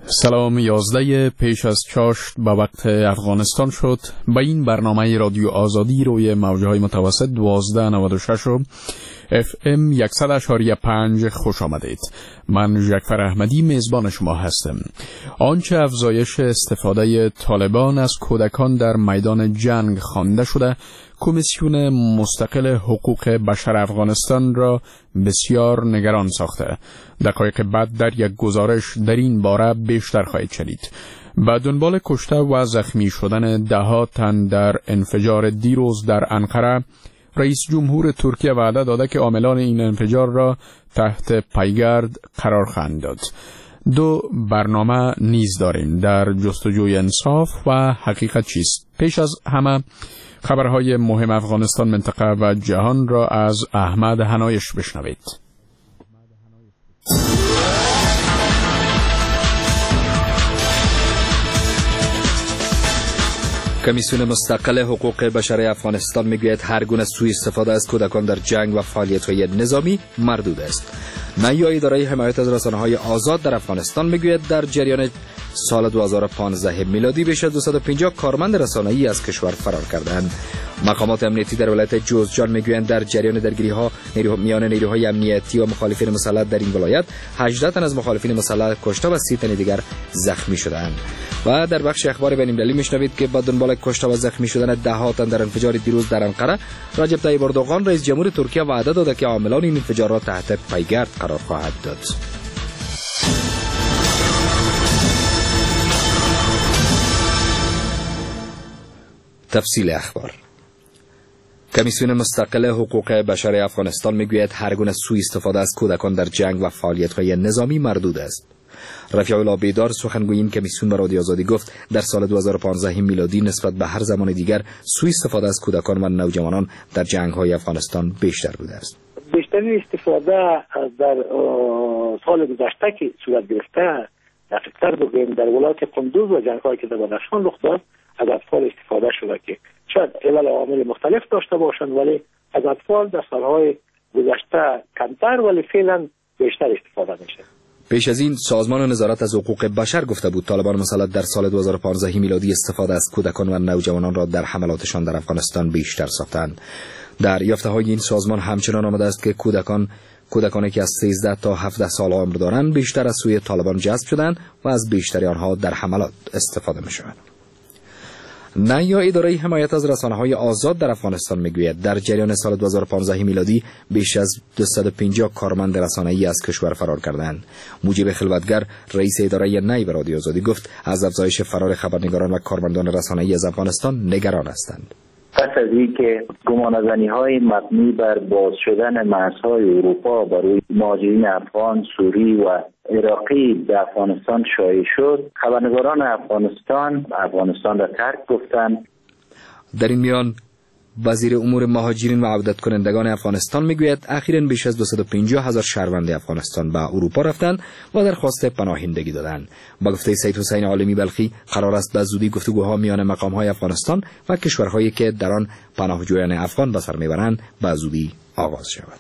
سلام 11 پیش از چاشت به وقت افغانستان شد. به این برنامه رادیو آزادی روی موجهای متوسط 1296 و FM 100.5 خوش آمدید. من جعفر احمدی میزبان شما هستم. آنچه افزایش استفاده طالبان از کودکان در میدان جنگ خوانده شده، کمیسیون مستقل حقوق بشر افغانستان را بسیار نگران ساخته. دقایق بعد در یک گزارش در این باره بیشتر خواهید شنید. به دنبال کشته و زخمی شدن ده‌ها تن در انفجار دیروز در انقره، رئیس جمهور ترکیه وعده داده که عاملان این انفجار را تحت پیگرد قرار خواهند داد. دو برنامه نیز داریم در جستجوی انصاف و حقیقت چیست. پیش از همه خبرهای مهم افغانستان، منطقه و جهان را از احمد هنایش بشنوید. کمیسیون مستقل حقوق بشر افغانستان میگوید هر گونه سوء استفاده از کودکان در جنگ و فعالیت‌های نظامی مردود است. نیای اداره حمایت از رسانه‌های آزاد در افغانستان میگوید در جریان سال 2015 میلادی بیش از 250 کارمند رسانه‌ای از کشور فرار کردند. مقامات امنیتی در ولایت جوزجان میگویند در جریان درگیری‌ها میان نیروهای امنیتی و مخالفین مسلح در این ولایت 18 تن از مخالفین مسلح کشته و 30 تن دیگر زخمی شدند. و در بخش اخبار بین‌المللی میشنوید که با دنبال کشته و زخمی شدن ده‌ها تن در انفجار دیروز در انقره، رجب طیب اردوغان رئیس جمهور ترکیه وعده داده که عاملان این انفجار را تحت پیگرد قرار خواهد داد. تفصیل اخبار. کمیسیون مستقل حقوق بشر افغانستان میگوید هر گونه سوء استفاده از کودکان در جنگ و فعالیت‌های نظامی مردود است. رفیع الله بیدار سخنگوی این کمیسیون به رادیو آزادی گفت در سال 2015 میلادی نسبت به هر زمان دیگر سوء استفاده از کودکان و نوجوانان در جنگ‌های افغانستان بیشتر بوده است. بیشترین استفاده در سال گذشته که صورت گرفته، دقیق‌تر بگویم در ولایت قندوز و جنگ‌هایی که در بدخشان رخ داد، از اطفال استفاده شده که شاید علل عوامل مختلف داشته باشند، ولی از اطفال در سالهای گذشته کمتر ولی فعلا بیشتر استفاده میشه. پیش از این سازمان نظارت از حقوق بشر گفته بود طالبان مسلح در سال 2015 میلادی استفاده از کودکان و نوجوانان را در حملاتشان در افغانستان بیشتر ساختند. در یافته‌های این سازمان همچنان آمده است که کودکانی که از 13 تا 17 سال عمر دارند بیشتر از سوی طالبان جذب شدند و از بیشتری آنها در حملات استفاده می‌شوند. نیا اداره حمایت از رسانه‌های آزاد در افغانستان میگوید در جریان سال 2015 میلادی بیش از 250 کارمند رسانه‌ای از کشور فرار کردند. موجب خلوتگر رئیس اداره نی به رادیو آزادی گفت از افزایش فرار خبرنگاران و کارمندان رسانه‌ای از افغانستان نگران هستند. پس از اینکه گمانه‌زنی‌های مبنی بر باز شدن مرزهای اروپا برای مهاجرین افغان، سوری و عراقی به افغانستان شایع شد، خبرنگاران افغانستان را ترک گفتند. در این میان وزیر امور مهاجرین و عودت کنندگان افغانستان میگوید اخیراً بیش از 250,000 شهروند افغانستان به اروپا رفتند و درخواست پناهندگی دادند. با گفته سید حسین عالمی بلخی قرار است به زودی گفتگوها میان مقام‌های افغانستان و کشورهایی که در آن پناهجویان افغان به سر میبرند به زودی آغاز شود.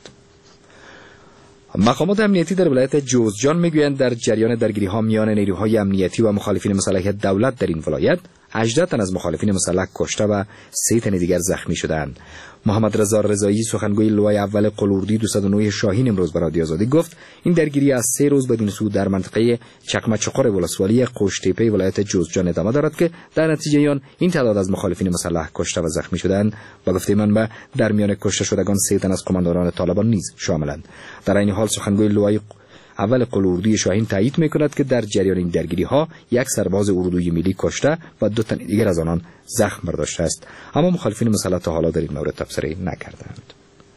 مقامات امنیتی در ولایت جوزجان میگویند در جریان درگیری‌ها میان نیروهای امنیتی و مخالفین مسلح دولت در این ولایت 18 تن از مخالفین مسلح کشته و 3 تن دیگر زخمی شدند. محمد رضا رضایی سخنگوی لوای اول قلوردی 209 شاهین امروز به رادیو آزادی گفت این درگیری از 3 روز بدین سو در منطقه چقمچقر ولسوالی قوشتیپه ولایت جوزجان ادامه دارد که در نتیجه آن این تعداد از مخالفین مسلح کشته و زخمی شدند. با گفته منبع در میان کشته شدگان 3 تن از قماندانان طالبان نیز شاملند. در این حال سخنگوی لوای اول قلوردی شاهین تایید میکند که در جریان این درگیری ها 1 سرباز اردوی ملی کشته و 2 تن دیگر از آنان زخم برداشته است، اما مخالفین مسلح تا حالا در این مورد تبصره نکردند.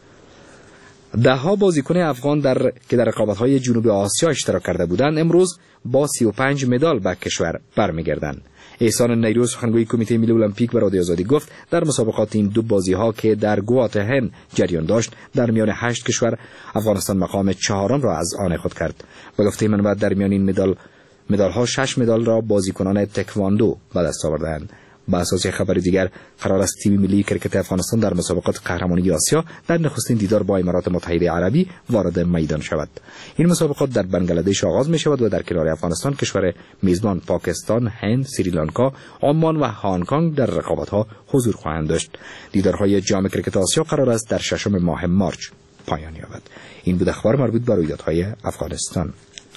ده‌ها بازیکن افغان که در رقابت‌های جنوب آسیا اشتراک کرده بودند امروز با 35 مدال به کشور برمیگردند. احسان نیروز سخنگوی کمیته ملی المپیک به رادیو آزادی گفت در مسابقات این دو بازی‌ها که در گواتهن جریان داشت در میان 8 کشور افغانستان مقام 4 را از آن خود کرد. به گفته منبع در میان این مدال‌ها 6 مدال را بازیکنان تکواندو به دست آوردند. با اساس خبر دیگر قرار است تیم ملی کرکت افغانستان در مسابقات قهرمانی آسیا در نخستین دیدار با امارات متحده عربی وارد میدان شود. این مسابقات در بنگلادش آغاز می شود و در کنار افغانستان کشور میزبان پاکستان، هند، سریلانکا، عمان و هنگ کنگ در رقابت‌ها حضور خواهند داشت. دیدارهای جام کرکت آسیا قرار است در 6 ماه مارچ پایان یابد. این بود اخبار مربوط به رویدادهای افغانستان.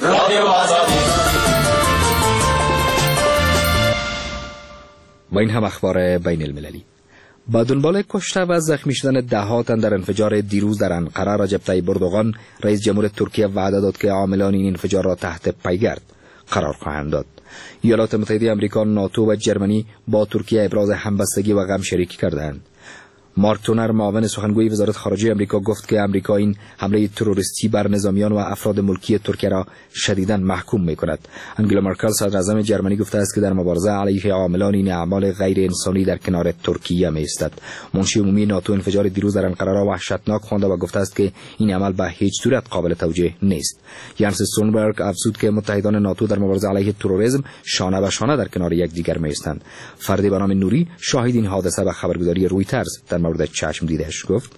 با این هم اخبار بین المللی. با دنبال کشته و زخمی شدن ده‌ها تن در انفجار دیروز در انقره، رجب طیب اردوغان رئیس جمهور ترکیه وعده داد که عاملان این انفجار را تحت پیگرد قرار خواهند داد. ایالات متحده آمریکا، ناتو و جرمنی با ترکیه ابراز همبستگی و غم شریک کردند. مارک تونر، معاون سخنگوی وزارت خارجه آمریکا، گفت که آمریکا این حمله تروریستی بر نظامیان و افراد ملکی ترکیه را شدیداً محکوم می‌کند. انگلا مرکل، صدر اعظم جرمنی، گفته است که در مبارزه علیه عاملان این اعمال غیر انسانی در کنار ترکیه می‌ایستد. منشی عمومی ناتو انفجار دیروز در انقره را وحشتناک خوانده و گفته است که این عمل به هیچ صورت قابل توجیه نیست. یانس استولتنبرگ افزود که متحدان ناتو در مبارزه علیه تروریسم شانه به شانه در کنار یکدیگر می‌ایستند. فردی به نام نوری شاهد این حادثه به خبرگزاری رویترز در مورد چشم دیده‌اش گفت: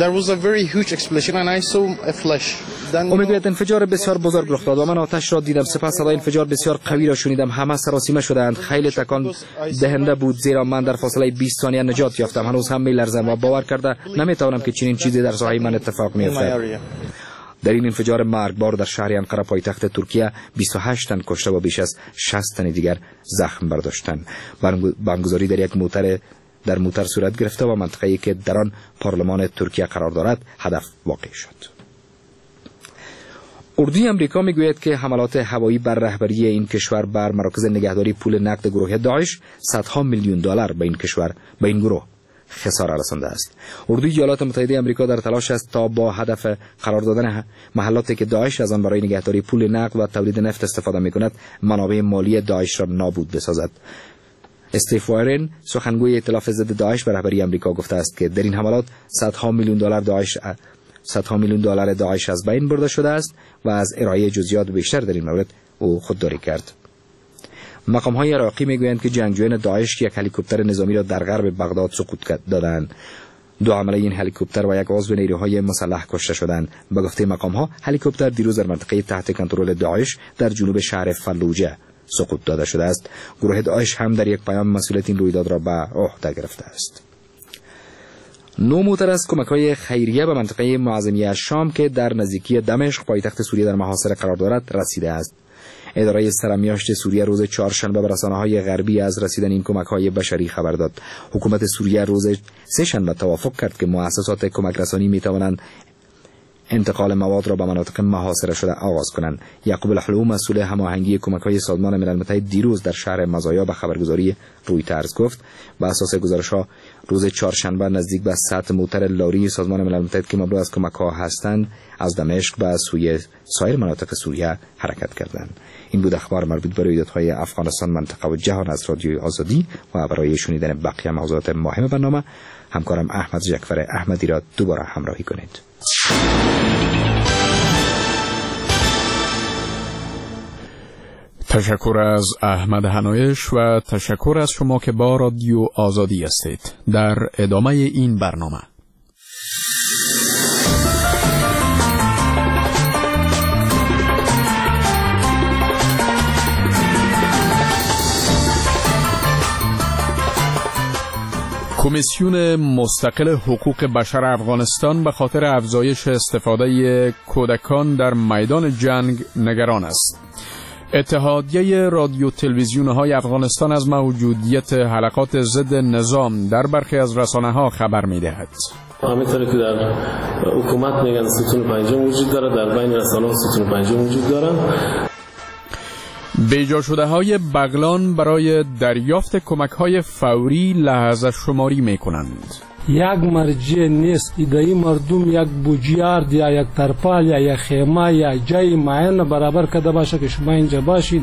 او میگوید انفجار بسیار بزرگ رخ داد و من آتش را دیدم، سپس صدای انفجار بسیار قوی را شنیدم. همه سراسیمه شدند. خیلی تکان دهنده بود، زیرا من در فاصله 20 ثانیه نجات یافتم. هنوز هم می‌لرزم و باور کرده نمی‌توانم که چنین چیزی در ساحه من اتفاق می‌افتد. در این انفجار مرگبار در شهر انقره پایتخت ترکیه 28 تن کشته و بیش از 60 تن دیگر زخم برداشتند. بمبگذاری در یک موتر صورت گرفته و منطقه‌ای که در آن پارلمان ترکیه قرار دارد هدف واقع شد. اردوی آمریکا میگوید که حملات هوایی بر رهبری این کشور بر مراکز نگهداری پول نقد گروه داعش صدها میلیون دلار به این گروه خسارت رسانده است. اردوی ایالات متحده آمریکا در تلاش است تا با هدف قرار دادن محلاتی که داعش از آن برای نگهداری پول نقد و تولید نفت استفاده می‌کند منابع مالی داعش را نابود بسازد. استیف وارن، سخنگوی ائتلاف ضد داعش، به رهبری آمریکا گفته است که در این حملات صدها میلیون دلار داعش از بین برده شده است و از ارائه جزئیات بیشتر در این مورد او خودداری کرد. مقام‌های عراقی میگویند که جنگجویان داعش یک هلیکوپتر نظامی را در غرب بغداد سقوط دادند. 2 حمله این هلیکوپتر و یک عضو نیروهای مسلح کشته شدند. به گفته مقام‌ها هلیکوپتر دیروز در منطقه تحت کنترل داعش در جنوب شهر فلوجه سقوط داده شده است. گروه داعش هم در یک پیام مسئولیت این رویداد را به عهده گرفته است. 9 موتر از کمک‌های خیریه به منطقه معظمیه شام که در نزدیکی دمشق پایتخت سوریه در محاصره قرار دارد رسیده است. اداره سرمیاشت سوریه روز چهارشنبه به رسانه‌های غربی از رسیدن این کمک‌های بشری خبر داد. حکومت سوریه روز سه‌شنبه توافق کرد که مؤسسات کمک رسانی می‌توانند انتقال مواد را به مناطق محاصره شده آغاز کنند. یعقوب الحلو، مسئول هماهنگی کمک‌های سازمان ملل متحد، دیروز در شهر مزایا به خبرگزاری رویترز گفت بر اساس گزارش‌ها روز چهارشنبه نزدیک به 100 موتر لاری سازمان ملل متحد که مملو از کمک‌ها هستند از دمشق به سوی سایر مناطق سوریه حرکت کردند. این بود اخبار مربوط به رویدادهای افغانستان، منطقه و جهان از رادیوی آزادی و برای شنیدن بقیه موضوعات مهم برنامه همکارم احمد جعفر احمدی را دوباره همراهی کنید. تشکر از احمد هنایش و تشکر از شما که با رادیو آزادی هستید. در ادامه این برنامه کمیسیون مستقل حقوق بشر افغانستان به خاطر افزایش استفاده کودکان در میدان جنگ نگران است. اتحادیه رادیو تلویزیون‌های افغانستان از موجودیت حلقات ضد نظام در برخی از رسانه‌ها خبر می‌دهد. همینطوری که در حکومت میگن ستون پنجم وجود داره، در بین رسانه‌ها ستون پنجم وجود داره. بیجا شده های بغلان برای دریافت کمک های فوری لحظه شماری می کنند. یک مرجع نیست، ایدهی مردم یک بوجیارد یا یک ترپال یا یک خیمه یا جای معین برابر کرده باشه که شما اینجا باشین.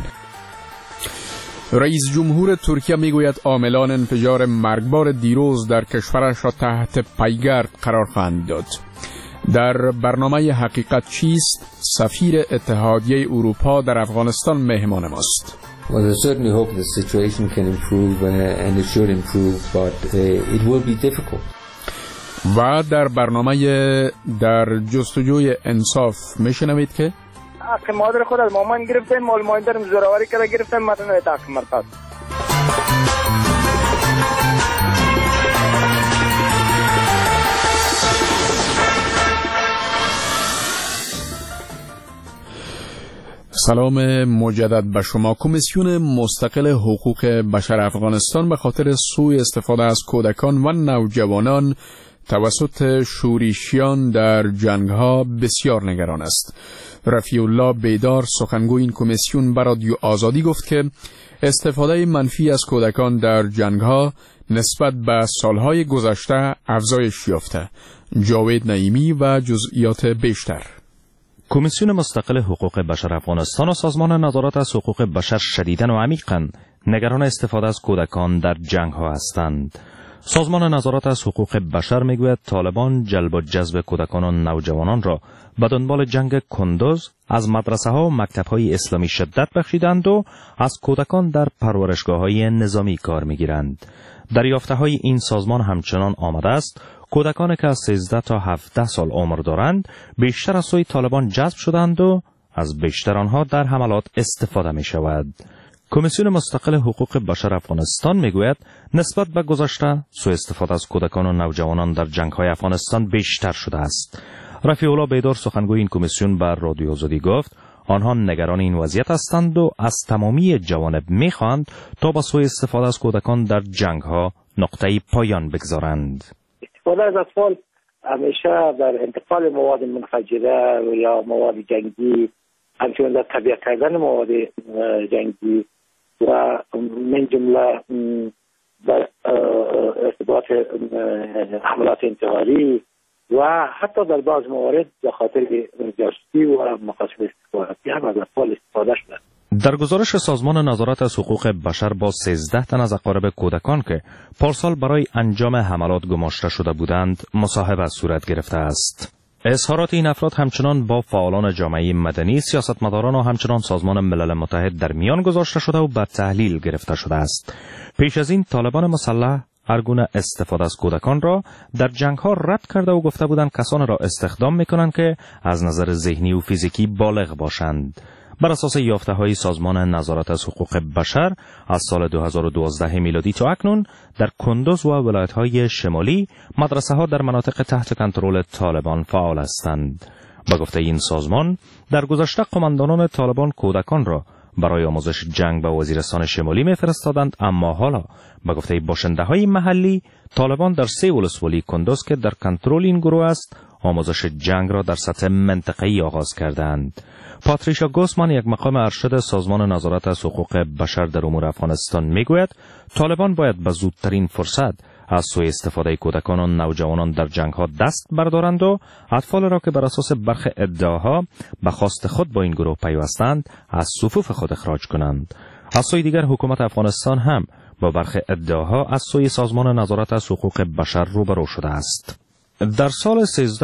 رئیس جمهور ترکیه میگوید عاملان انفجار مرگبار دیروز در کشورش را تحت پیگرد قرار خواهند داد. در برنامه حقیقت چیست سفیر اتحادیه اروپا در افغانستان مهمان ماست. Well, I certainly hope the situation can improve and it should improve, but it will be difficult. و در برنامه در جستجوی انصاف میشنوید که حق مادر خود از مامان گرفتن، مال مادرم زوراوری کرده گرفتن، متن حق مرتد. سلام مجدد به شما. کمیسیون مستقل حقوق بشر افغانستان به خاطر سوء استفاده از کودکان و نوجوانان توسط شورشیان در جنگ‌ها بسیار نگران است. رفیع الله بیدار سخنگوی این کمیسیون به رادیو آزادی گفت که استفاده منفی از کودکان در جنگ‌ها نسبت به سالهای گذشته افزایش یافته. جاوید نعیمی و جزئیات بیشتر. کمیسیون مستقل حقوق بشر افغانستان و سازمان نظارت از حقوق بشر شدیداً و عمیقاً نگران استفاده از کودکان در جنگ‌ها هستند. سازمان نظارت از حقوق بشر میگوید طالبان جلب و جذب کودکان و نوجوانان را به دنبال جنگ کندوز از مدرسه‌ها و مکتب‌های اسلامی شدت بخشیدند و از کودکان در پرورشگاه‌های نظامی کار می‌گیرند. دریافته‌های این سازمان همچنان آمده است کودکانی که از 13 تا 17 سال عمر دارند بیشتر از سوی طالبان جذب شدند و از بیشتر آنها در حملات استفاده می‌شود. کمیسیون مستقل حقوق بشر افغانستان میگوید نسبت به گذشته سوء استفاده از کودکان و نوجوانان در جنگ‌های افغانستان بیشتر شده است. رفیع الله بیدار سخنگوی این کمیسیون بر رادیو آزادی گفت آنها نگران این وضعیت هستند و از تمامی جوانب می‌خواهند تا با سوء استفاده از کودکان در جنگ‌ها نقطه‌ای پایان بگذارند. استفاده از اطفال همیشه در انتقال مواد منفجره یا مواد جنگی، همچنین در تبیه کردن مواد جنگی و من جمله در ارتباط حملات انتحاری و حتی در بعض موارد به خاطر جاسوسی و مقاصد استخباراتی هم از اطفال استفاده شده. در گزارش سازمان نظارت از حقوق بشر با 13 تن از اقارب کودکان که پارسال برای انجام حملات گماشته شده بودند مصاحبه صورت گرفته است. اظهارات این افراد همچنان با فعالان جامعه مدنی، سیاستمداران و همچنان سازمان ملل متحد در میان گذاشته شده و به تحلیل گرفته شده است. پیش از این طالبان مسلح هر گونه استفاده از کودکان را در جنگ‌ها رد کرده و گفته بودند کسانی را استخدام می‌کنند که از نظر ذهنی و فیزیکی بالغ باشند. بر اساس یافته‌های سازمان نظارت از حقوق بشر از سال 2012 میلادی تا اکنون در کندوز و ولایت‌های شمالی مدرسه‌ها در مناطق تحت کنترل طالبان فعال هستند. با گفته این سازمان در گذشته قماندانان طالبان کودکان را برای آموزش جنگ به وزیرستان شمالی می‌فرستادند، اما حالا با گفته باشنده‌های محلی طالبان در 3 ولسوالی کندوز که در کنترل این گروه است آموزش جنگ را در سطح منطقه‌ای آغاز کردند. پاتریشا گوسمان یک مقام ارشد سازمان نظارت از حقوق بشر در امور افغانستان میگوید طالبان باید به زودترین فرصت از سوء استفاده کودکان و نوجوانان در جنگ‌ها دست بردارند و اطفال را که بر اساس برخی ادعاها به خواست خود با این گروه پیوستند از صفوف خود اخراج کنند. از سوی دیگر حکومت افغانستان هم با برخی ادعاها از سوی سازمان نظارت از حقوق بشر روبرو شده است. در سال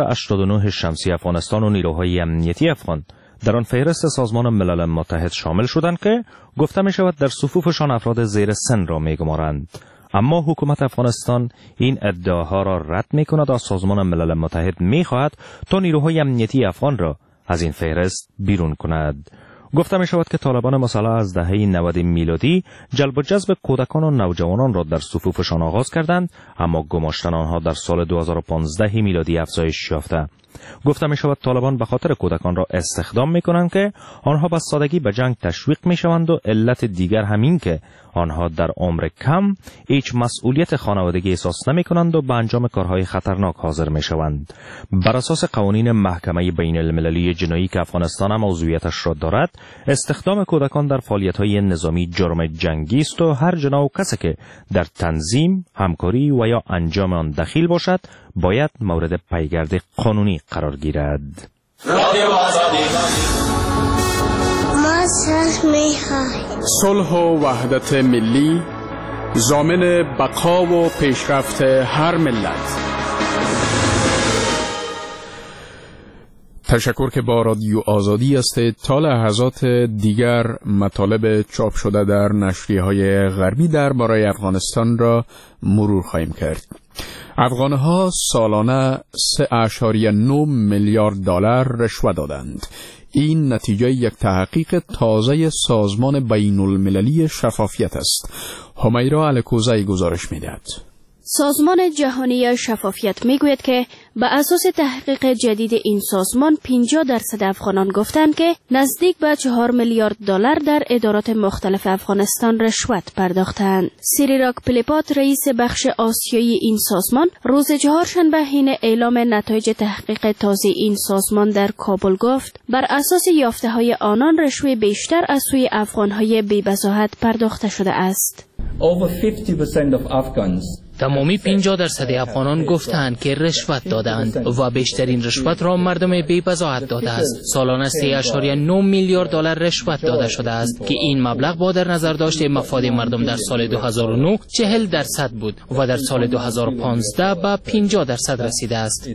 1389 شمسی افغانستان و نیروهای امنیتی افغان در آن فهرست سازمان ملل متحد شامل شدند که گفته می شود در صفوفشان افراد زیر سن را می گمارند. اما حکومت افغانستان این ادعاها را رد می کند و سازمان ملل متحد می خواهد تا نیروهای امنیتی افغان را از این فهرست بیرون کند. گفته می شود که طالبان مسلح از دهه 90 میلادی جلب و جذب کودکان و نوجوانان را در صفوفشان آغاز کردند، اما گماشتن آنها در سال 2015 میلادی افزایش یافته. گفته می شود طالبان به خاطر کودکان را استخدام می کنند که آنها به سادگی به جنگ تشویق می شوند و علت دیگر همین که آنها در عمر کم هیچ مسئولیت خانوادگی احساس نمی کنند و به انجام کارهای خطرناک حاضر می شوند. بر اساس قوانین محکمه بین المللی جنایی که افغانستان هم عضویتش را دارد، استخدام کودکان در فعالیت‌های نظامی جرم جنگی است و هر جنا و کسی که در تنظیم، همکاری و یا انجام آن دخیل باشد باید مورد پیگرد قانونی قرار گیرد. ما صلح و وحدت ملی ضامن بقا و پیشرفت هر ملت. تشکر که با رادیو آزادی هستید. تا لحظات دیگر مطالب چاپ شده در نشریه‌های غربی درباره افغانستان را مرور خواهیم کرد. افغانها سالانه 3.9 میلیارد دلار رشوه دادند. این نتیجه یک تحقیق تازه سازمان بین المللی شفافیت است. همیرا الکوزی گزارش می‌دهد. سازمان جهانی شفافیت میگوید که به اساس تحقیق جدید این سازمان 50% افغانان گفتند که نزدیک به 4 میلیارد دلار در ادارات مختلف افغانستان رشوت پرداختند. سیریراک پلیپات رئیس بخش آسیایی این سازمان روز چهارشنبه حین اعلام نتایج تحقیق تازه این سازمان در کابل گفت بر اساس یافته‌های آنان رشوه بیشتر از سوی افغان‌های بی‌بضاعت پرداخته شده است. تمامی 50% افغانان گفتند که رشوت دادند و بیشترین رشوت را مردم بی‌بضاعت داده است. سالانه 3.9 میلیارد دلار رشوت داده شده است که این مبلغ با در نظر داشته مفاد مردم در سال 2009 40% بود و در سال 2015 به 50% رسیده است.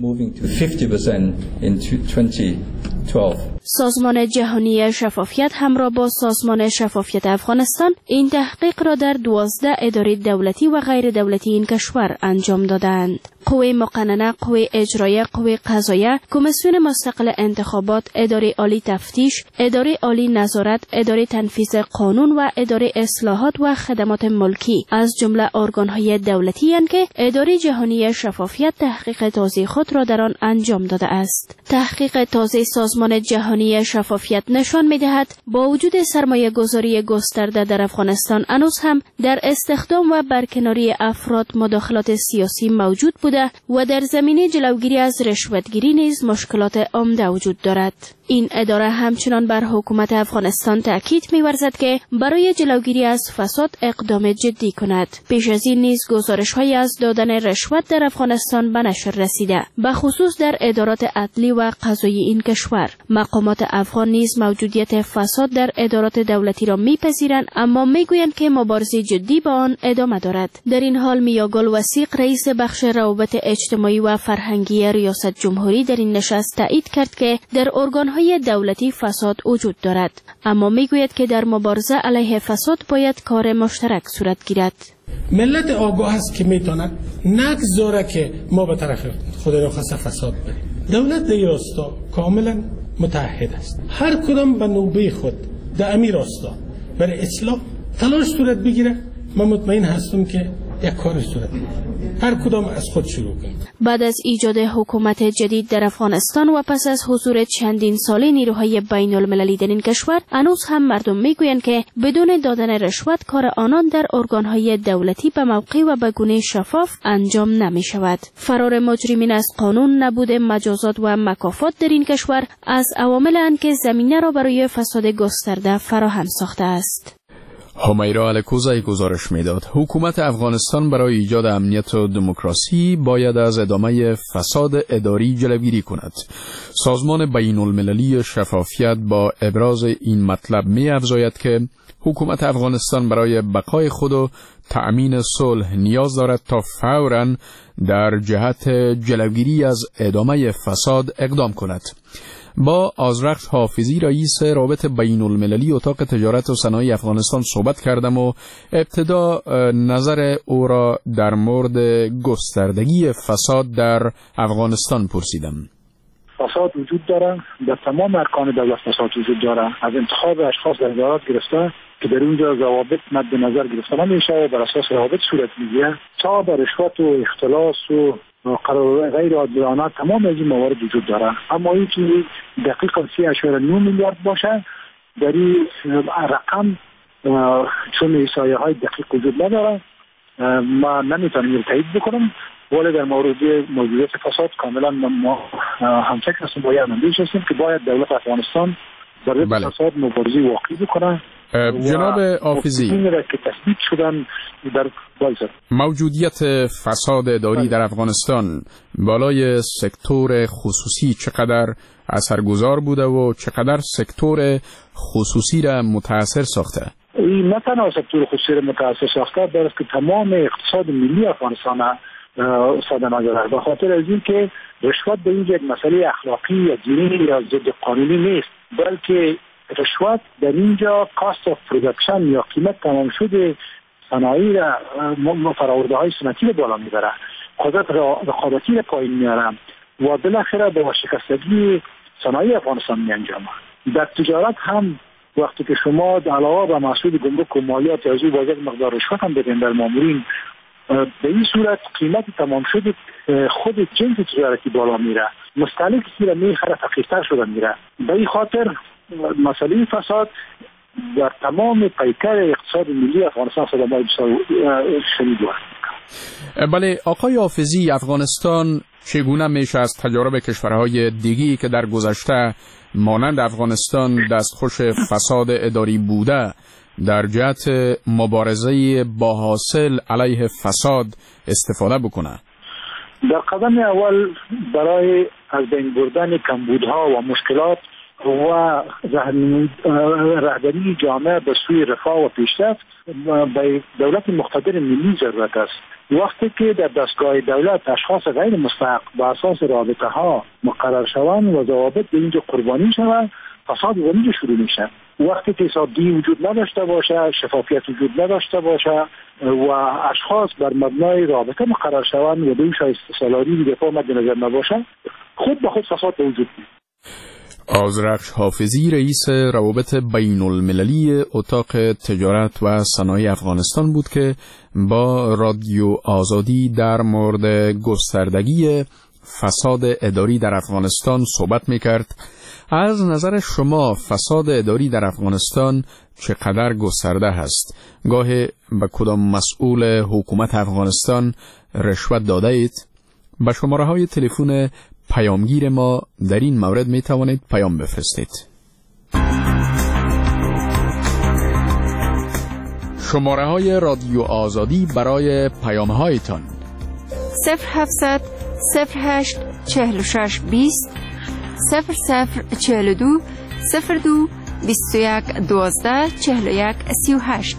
سازمان جهانی شفافیت همراه با سازمان شفافیت افغانستان این تحقیق را در 12 اداره دولتی و غیر دولتی این کشور انجام دادند. قوه مقننه، قوه اجرایه، قوه قضاییه، کمیسیون مستقل انتخابات، اداره عالی تفتیش، اداره عالی نظارت، اداره تنفیذ قانون و اداره اصلاحات و خدمات ملکی از جمله ارگان‌های دولتی اند که اداره جهانی شفافیت تحقیق تازه خود را در آن انجام داده است. تحقیق تازه سازمان جهانی شفافیت نشان می‌دهد با وجود سرمایه‌گذاری گسترده در افغانستان هنوز هم در استخدام و برکناری افراد مداخلات سیاسی موجود بود و در زمینه جلوگیری از رشوتگیری نیز مشکلات عمده وجود دارد. این اداره همچنان بر حکومت افغانستان تاکید می‌ورزد که برای جلوگیری از فساد اقدام جدی کند. پیش از این نیز گزارش‌هایی از دادن رشوت در افغانستان به نشر رسیده، به خصوص در ادارات عدلی و قضایی این کشور. مقامات افغان نیز موجودیت فساد در ادارات دولتی را می‌پذیرند، اما می‌گویند که مبارزه جدی با آن ادامه دارد. در این حال میا گل وثیق رئیس بخش روابط اجتماعی و فرهنگی ریاست جمهوری در این نشست تایید کرد که در ارگان‌های دولتی فساد وجود دارد، اما میگوید که در مبارزه علیه فساد باید کار مشترک صورت گیرد. ملت آگاه است که میتواند نگذاره که ما به طرف خدا نخواسته فساد بریم. دولت در راستا کاملا متحد است. هر کدام به نوبه خود در امیر راستا برای اصلاح تلاش صورت بگیره. من مطمئن هستم که یک کار صورت بگیره. هر کدام از خود شروع کنیم. بعد از ایجاد حکومت جدید در افغانستان و پس از حضور چندین ساله نیروهای بین المللی در این کشور، هنوز هم مردم میگویند که بدون دادن رشوت کار آنان در ارگانهای دولتی به موقع و به گونه شفاف انجام نمی شود. فرار مجرمین از قانون، نبود مجازات و مکافات در این کشور از عوامل اند که زمینه را برای فساد گسترده فراهم ساخته است. همیرا الکوزی گزارش میداد. حکومت افغانستان برای ایجاد امنیت و دموکراسی باید از ادامه فساد اداری جلوگیری کند. سازمان بین المللی شفافیت با ابراز این مطلب می افزاید که حکومت افغانستان برای بقای خود و تأمین صلح نیاز دارد تا فوراً در جهت جلوگیری از ادامه فساد اقدام کند. با آذرخش حافظی رئیس رابط بین المللی اتاق تجارت و صنایع افغانستان صحبت کردم و ابتدا نظر او را در مورد گستردگی فساد در افغانستان پرسیدم. فساد وجود داره، در تمام ارکان دولت فساد وجود داره، از انتخاب اشخاص در ادارات گرفته که در اونجا ضوابط مد نظر گرفته نمیشه و بر اساس ضوابط صورت میگیره تا به رشوت و اختلاس و قرار غیر عادلانه تمام از این موارد وجود داره. اما این که دقیقاً 3.9 میلیارد باشه در این رقم چون احصایه های دقیق وجود نداره ما نمیتونیم تایید بکنم، ولی در مورد موجودیت فساد کاملا ما همفکر هستیم با اندیش هستیم که باید دولت افغانستان برای فساد مبارزه واقعی بکنه. جناب حافظی، که تثبیت شدن در موجودیت فساد اداری در افغانستان بالای سکتور خصوصی چقدر اثرگذار بوده و چقدر سکتور خصوصی را متاثر ساخته؟ این نه تنها سکتور خصوصی را متاثر ساخته، بلکه که تمام اقتصاد ملی افغانستان ساده نگرد، به خاطر از این که رشوت به این یک مسئله اخلاقی یا دینی یا ضد قانونی نیست، بلکه رشوت در اینجا کاست آف پروداکشن یا قیمت تمام شده صنایع را فراورده های سنتی را بالا میبره، قدرت رقابتی را پایین میاره و بالاخره به شکستگی صنایع افغانستان می انجامه. در تجارت هم وقتی که شما علاوه بر محصول گمرک و مالیات از او با یک مقدار رشوت هم بدین در مامورین، به این صورت قیمت تمام شده خود جنس تجارتی بالا میره، مستهلک را میخره فقیرتر شده میره. به این خاطر مسئله فساد در تمام پیکر اقتصاد ملی افغانستان صدمات شدید است. بله آقای حافظی، افغانستان چگونه میشه از تجارب کشورهای دیگی که در گذشته مانند افغانستان دستخوش فساد اداری بوده در جهت مبارزه با حاصل علیه فساد استفاده بکنه؟ در قدم اول برای از بین بردن کمبودها و مشکلات و رهبری جامعه به سوی رفاه و پیشرفت به دولت مقتدر ملی ضرورت است. وقتی که در دستگاه دولت اشخاص غیر مستحق به اساس رابطه ها مقرر شوند و ضوابط به اینجا قربانی شوند، فساد و اینجا شروع میشه. وقتی که حسابدهی وجود نداشته باشه، شفافیت وجود نداشته باشه و اشخاص بر مبنای رابطه مقرر شوند و به این شایسته سالاری دفاع مد نظر نباشه، خود به خود فساد به وجود میاد. آذرخش حافظی، رئیس روابط بین المللی اتاق تجارت و صنایع افغانستان بود که با رادیو آزادی در مورد گستردگی فساد اداری در افغانستان صحبت میکرد. از نظر شما فساد اداری در افغانستان چقدر گسترده هست؟ گاه به کدام مسئول حکومت افغانستان رشوت داده اید؟ به شماره های تلفن پیامگیر ما در این مورد می توانید پیام بفرستید. شماره های رادیو آزادی برای پیام هایتان 0700 08 46 20 0042 02 21 12 41 38.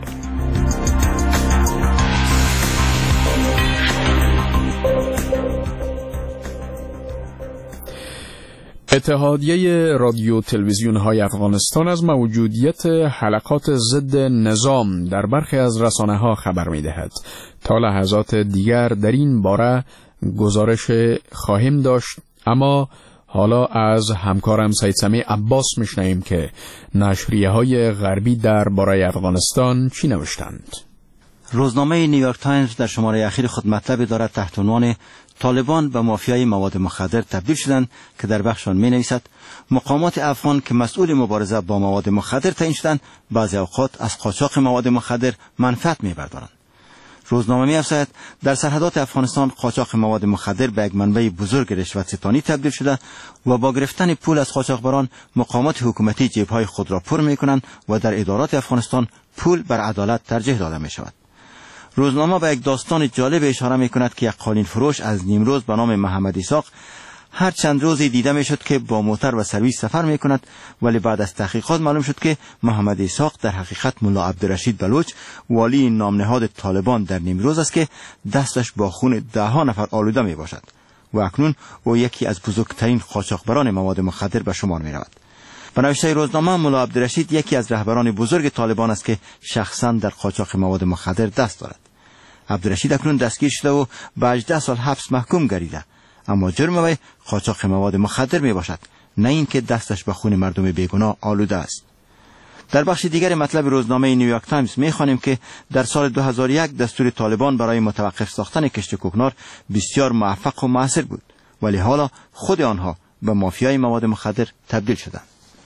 اتحادیه رادیو تلویزیون های افغانستان از موجودیت حلقات ضد نظام در برخی از رسانه ها خبر می دهد. تا لحظات دیگر در این باره گزارش خواهیم داشت، اما حالا از همکارم سید سمیع عباس میشنویم که نشریه های غربی در باره افغانستان چی نوشتند. روزنامه نیویورک تایمز در شماره اخیر خود مطلبی دارد تحت عنوان طالبان به مافیای مواد مخدر تبدیل شدند که در بخش آن می نویسد مقامات افغان که مسئول مبارزه با مواد مخدر تعیین شدند بعضی اوقات از قاچاق مواد مخدر منفعت می بردارند. روزنامه می افزاید در سرحدات افغانستان قاچاق مواد مخدر به یک منبع بزرگ رشوت ستانی تبدیل شده و با گرفتن پول از قاچاقبران مقامات حکومتی جیب‌های خود را پر می کنند و در ادارات افغانستان پول بر عدالت ترجیح داده می شود. روزنامه به یک داستان جالب اشاره می کند که یک قالین فروش از نیمروز به نام محمد اسحاق هر چند روزی دیده می شد که با موتر و سرویس سفر می کند، ولی بعد از تحقیقات معلوم شد که محمد اسحاق در حقیقت ملا عبدالرشید بلوچ والی نامنهاد طالبان در نیمروز است که دستش با خون دهها نفر آلوده می باشد و اکنون او یکی از بزرگترین قاچاقبران مواد مخدر به شمار می رود. به نوشته روزنامه ملا عبدالرشید یکی از رهبران بزرگ طالبان است که شخصا در قاچاق مواد مخدر دست دارد. عبدالرشید اکنون دستگیر شده و به 18 سال حبس محکوم گردیده، اما جرم وی قاچاق مواد مخدر می باشد، نه اینکه دستش به خون مردم بیگناه آلوده است. در بخش دیگر مطلب روزنامه نیویورک تایمز می خوانیم که در سال 2001 دستور طالبان برای متوقف ساختن کشت کوکنار بسیار موفق و موثر بود، ولی حالا خود آنها به مافیای مواد مخدر تبدیل شدند.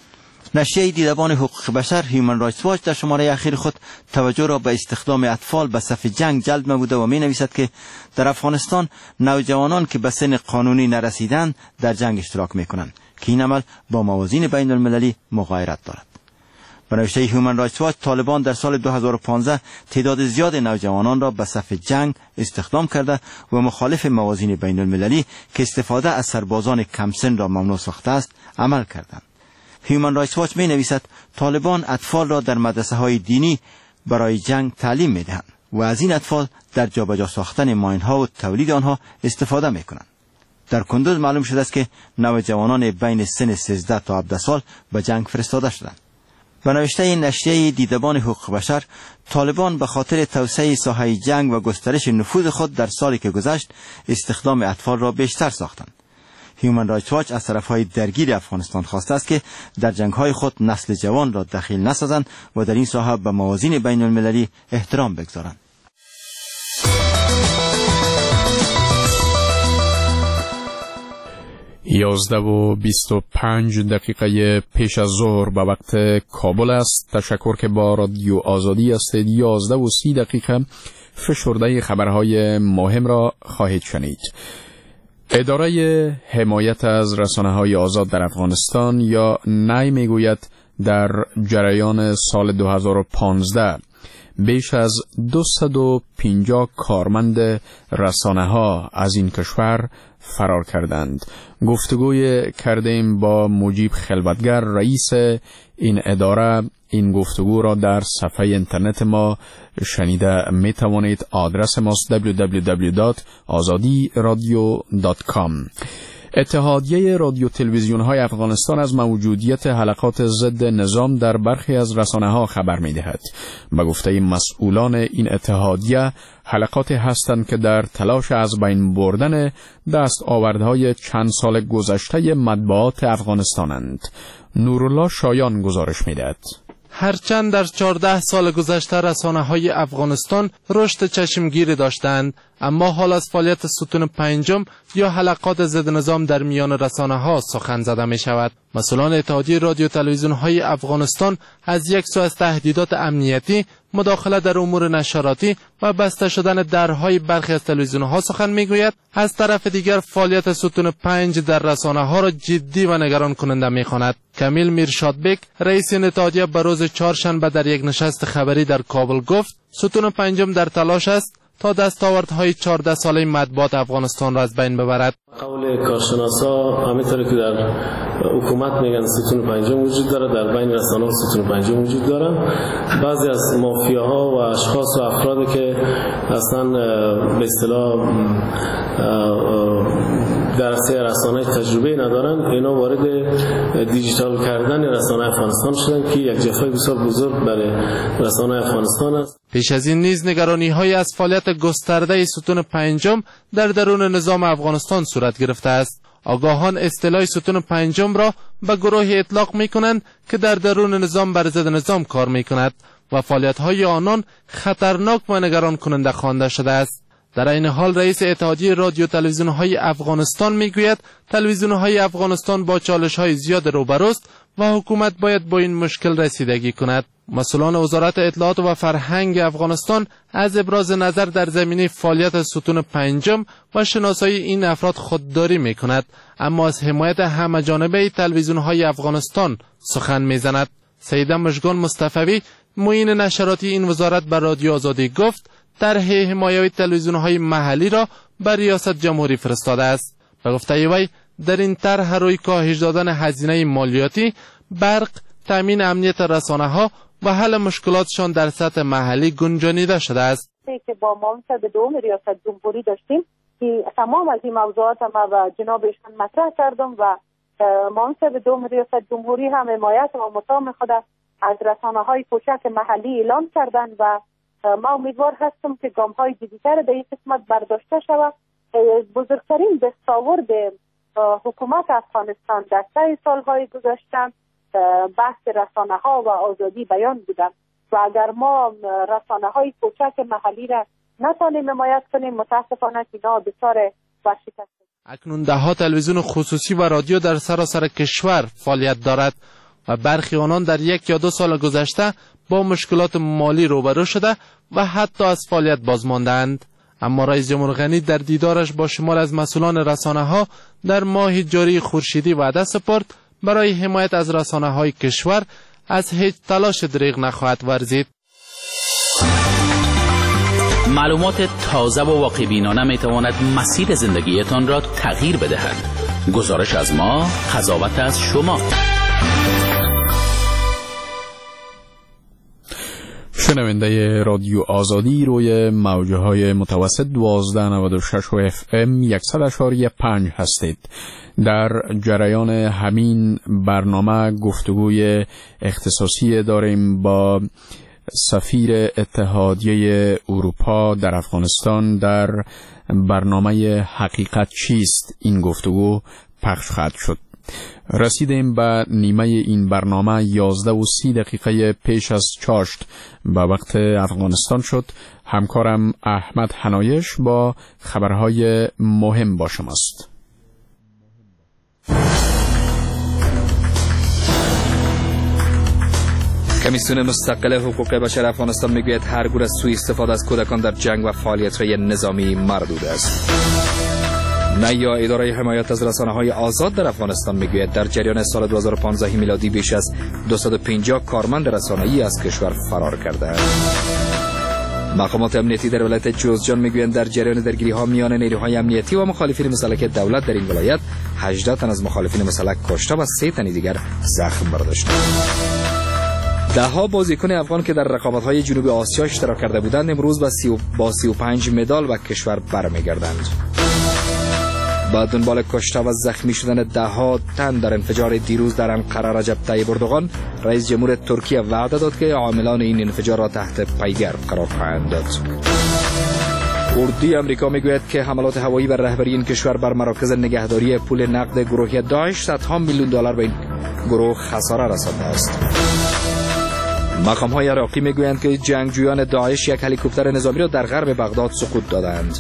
نشریه دیدبان حقوق بشر هیومن رایتس واچ در شماره اخیر خود توجه را به استخدام اطفال به صف جنگ جلب نموده و می نویسد که در افغانستان نوجوانان که به سن قانونی نرسیدند در جنگ اشتراک می کنند که این عمل با موازین بین المللی مغایرت دارد. به نوشته هیومن رایتس واچ طالبان در سال 2015 تعداد زیاد نوجوانان را به صف جنگ استخدام کرده و مخالف موازین بین المللی که استفاده از سربازان کم سن را ممنوع ساخته است عمل کردند. هیومن رایتس واچ می نویسد طالبان اطفال را در مدرسه های دینی برای جنگ تعلیم می دهند و از این اطفال در جابجا ساختن ماین‌ها و تولید آنها استفاده می‌کنند. در کندوز معلوم شده است که 9 جوانان بین سن 13 تا 17 سال به جنگ فرستاده شدند. به نوشته نشریه دیدبان حقوق بشر، طالبان به خاطر توسعه ساحه جنگ و گسترش نفوذ خود در سالی که گذشت استخدام اطفال را بیشتر ساختند. هیومن رایتس واچ از طرفهای درگیر افغانستان خواسته است که در جنگ‌های خود نسل جوان را دخیل نسازند و در این ساحه به موازین بین المللی احترام بگذارند. 11:25 پیش از ظهر به وقت کابل است. تشکر که با رادیو آزادی هستید. 11:30 فشرده خبرهای مهم را خواهید شنید. اداره حمایت از رسانه‌های آزاد در افغانستان یا نی میگوید در جریان سال 2015 بیش از 250 کارمند رسانه‌ها از این کشور فرار کردند. گفتگوی کردیم با مجیب خلوتگر، رئیس این اداره. این گفتگو را در صفحه اینترنت ما شنیده می توانید. آدرس ماست www.azadiradio.com. اتحادیه رادیو تلویزیون های افغانستان از موجودیت حلقات ضد نظام در برخی از رسانه ها خبر می دهد. به گفته مسئولان این اتحادیه، حلقاتی هستند که در تلاش از بین بردن دستاوردهای چند سال گذشته مطبوعات افغانستانند. نورالله شایان گزارش می دهد. هرچند در 14 سال گذشته رسانه‌های افغانستان رشد چشمگیری داشتند، اما حال از فعالیت ستون پنجم یا حلقات ضد نظام در میان رسانه‌ها سخن زده می شود. مسئولان اتحادیه رادیو تلویزیون‌های افغانستان از یک سو از تهدیدات امنیتی، مداخله در امور نشراتی و بسته شدن درهای برخی از تلویزیون‌ها سخن می‌گوید. از طرف دیگر فعالیت ستون 5 در رسانه‌ها را جدی و نگران کننده می‌خواند. کمیل میرشادبک، رئیس اتحادیه، به روز چهارشنبه در یک نشست خبری در کابل گفت ستون پنجم در تلاش است تا دستاوردهای 14 ساله مطبوعات افغانستان را از بین ببرد. قول کارشناسا همینطوری که در حکومت میگن ستون پنجم وجود داره، در بین رسانه‌ها ستون پنجم وجود داره. بعضی از مافیاها و اشخاص و افرادی که اصلا به اصطلاح در سه رسانه تجربه ندارن، اینا وارد دیجیتال کردن رسانه افغانستان شدن که یک جفای بسیار بزرگ برای رسانه افغانستان است. پیش از این نیز نگرانی‌های از فعالیت گسترده ستون پنجم در درون نظام افغانستان صورت گرفته است. آگاهان اصطلاح ستون پنجم را به گروهی اطلاق می‌کنند که در درون نظام بر ضد نظام کار می‌کند و فعالیت‌های آنان خطرناک و نگران کننده خوانده شده است. در این حال رئیس اتحادیه رادیو تلویزیون‌های افغانستان میگوید تلویزیون‌های افغانستان با چالش‌های زیاد روبروست و حکومت باید با این مشکل رسیدگی کند. مسئولان وزارت اطلاعات و فرهنگ افغانستان از ابراز نظر در زمینه فعالیت ستون پنجم و شناسایی این افراد خودداری می‌کند، اما از حمایت همه‌جانبه تلویزیون‌های افغانستان سخن می‌زند. سیده مژگان مصطفی، معین نشراتی این وزارت به رادیو آزادی گفت طرح حمایت تلویزیون‌های محلی را به ریاست جمهوری فرستاده است. به گفته وی در این طرح روی کاهش دادن هزینه مالیاتی، برق، تامین امنیت رسانه‌ها و حل مشکلاتشان در سطح محلی گنجانیده شده است. که با منصب دوم ریاست جمهوری داشتیم که تمام از این موضوعات ما و جناب ایشان مطرح کردم و منصب دوم ریاست جمهوری هم حمایت و مطالبه خود از رسانه‌های کوچک محلی اعلام کردند و ما امیدوار هستم که گام‌های جدی‌تر در این قسمت برداشته شود. بزرگترین دستاورد حکومت افغانستان در 3 سال‌های گذشته بحث رسانه‌ها و آزادی بیان بودند و اگر ما رسانه‌های کوچک محلی را نتوانیم حمایت کنیم، متاسفانه اینا بسیار ورشکست. اکنون 10 تلویزیون خصوصی و رادیو در سراسر کشور فعالیت دارد و برخی آنان در 1 یا 2 سال گذشته با مشکلات مالی روبرو شده و حتی از فعالیت باز ماندند. اما رئیس جمهور غنی در دیدارش با شمار از مسئولان رسانه‌ها در ماه جاری خورشیدی وعده سپرد برای حمایت از رسانه‌های کشور از هیچ تلاش دریغ نخواهد ورزید. معلومات تازه و واقع‌بینانه می‌تواند مسیر زندگیتان را تغییر بدهد. گزارش از ما، قضاوت از شما. شنونده رادیو آزادی روی موجه های متوسط 1296 و FM 100.5 هستید. در جریان همین برنامه گفتگوی اختصاصی داریم با سفیر اتحادیه اروپا در افغانستان. در برنامه حقیقت چیست این گفتگو پخش خواهد شد. رسیدیم به نیمه این برنامه 11:30 پیش از چاشت به وقت افغانستان شد. همکارم احمد حنایش با خبرهای مهم با شماست. کمیسیون مستقل حقوق بشر افغانستان میگوید هر گونه سوء استفاده از کودکان در جنگ و فعالیت‌های نظامی مردود است. نیا اداره حمایت از رسانه‌های آزاد در افغانستان میگوید در جریان سال 2015 میلادی بیش از 250 کارمند رسانه‌ای از کشور فرار کردند. مقامات امنیتی در ولایت جوزجان میگویند در جریان درگیری‌ها میان نیروهای امنیتی و مخالفین مسلح دولت در این ولایت 18 تن از مخالفین مسلح کشته و 3 تن دیگر زخم برداشتند. ده‌ها بازیکن افغان که در رقابت‌های جنوب آسیا اشتراک کرده بودند امروز با 35 مدال به کشور برمیگردند. با دنبال کشته و زخمی شدن ده‌ها تن در انفجار دیروز در انقره رجب طیب اردوغان، رئیس جمهور ترکیه وعده داد که عاملان این انفجار را تحت پیگر قرار خواهند داد. اردوی آمریکا میگوید که حملات هوایی بر رهبری این کشور بر مراکز نگهداری پول نقد گروهی داعش صدها میلیون دلار به این گروه خساره رسانده است. مقام‌های عراقی میگویند که جنگجویان داعش یک هلیکوپتر نظامی را در غرب بغداد سقوط دادند.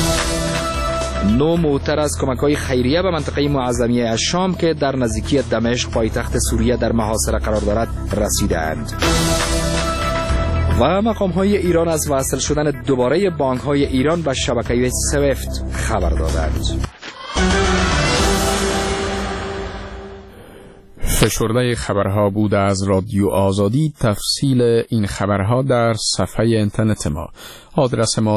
9 موتر از کمک‌های خیریه به منطقه معظمیه الشام که در نزدیکی دمشق پایتخت سوریه در محاصره قرار دارد رسیدند. و مقام‌های ایران از وصل شدن دوباره بانک‌های ایران به شبکه سویفت خبر دادند. فشرده خبرها بود از رادیو آزادی. تفصیل این خبرها در صفحه اینترنت ما. آدرس ما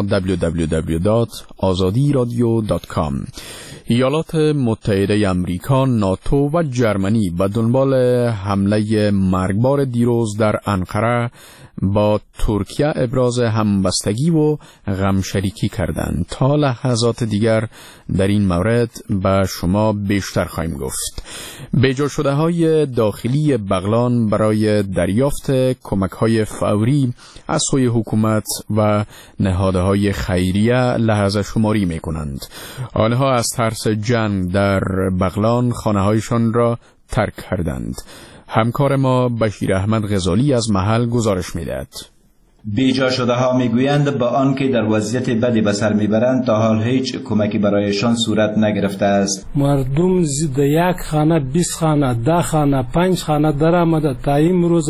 www.azadiradio.com. ایالات متحده آمریکا، ناتو و جرمنی به دنبال حمله مرگبار دیروز در انقره با ترکیه ابراز همبستگی و غمشریکی کردند. تا لحظات دیگر در این مورد به شما بیشتر خواهیم گفت. بیجا شده های داخلی بغلان برای دریافت کمک های فوری از سوی حکومت و نهادهای خیریه لحظه شماری می کنند. آنها از ترس جنگ در بغلان خانه هایشان را ترک کردند. همکار ما بشیر احمد غزالی از محل گزارش می‌دهد. بیجا شده ها میگویند با آنکه در وضعیت بدی به سر میبرند تا حال هیچ کمکی برایشان صورت نگرفته است. مردم زد یک خانه 20 خانه 10 خانه 5 خانه در آمده تا امروز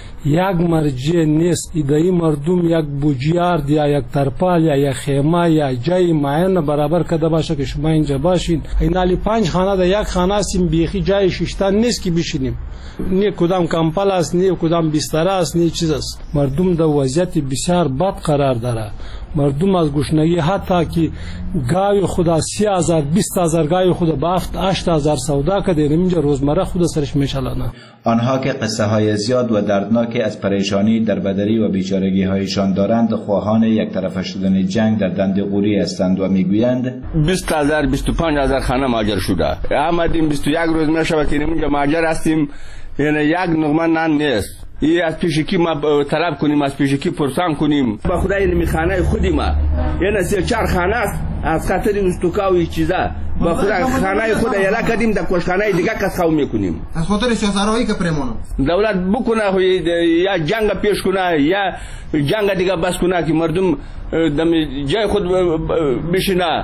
یک مرجع نیست. ایدای مردم یک بوجیارد یا یک ترپال یا یک خیمه یا جای معین برابر کرده باشه که شما اینجا باشین. اینالی 5 خانه در یک خانه هستیم، بیخی جای شیشتن نیست که بشینیم. نه کدام کمپل است، نه کدام بستر است، نه چیز است. مردم در وضعیت بسیار بد قرار داره. مردم از گشنگی حتی که گاوی خدا 30,000 20,000 گاوی خدا به 8,000 سودا کرده اینجا روزمره خود سرش میشلانه. آنها که قصه های زیاد و دردناک از پریشانی در بدری و بیچارگی هایشان دارند خواهان یک طرف شدن جنگ در دندقوری هستند و میگویند 20,000 25,000 خانه ماجر شده. آمدیم 21 روز میشه که اینجا ماجر هستیم، یعنی یک نغمه نان نیست. ای از پیشکی ما طلب کنیم، از پیشکی پرسان کنیم. با خدای نمی خانه خودی ما یعنی 3-4 خانه است از خاطر استوکا و این چیزا. با خدا خانه خود یلا کردیم در کشخانه دیگه کس خو میکنیم از خاطر سیاسارویی که پرمونو دولت بکنه یا جنگ پیش کنه یا جنگ دیگه بس کنه که مردم دم جای خود بشینه.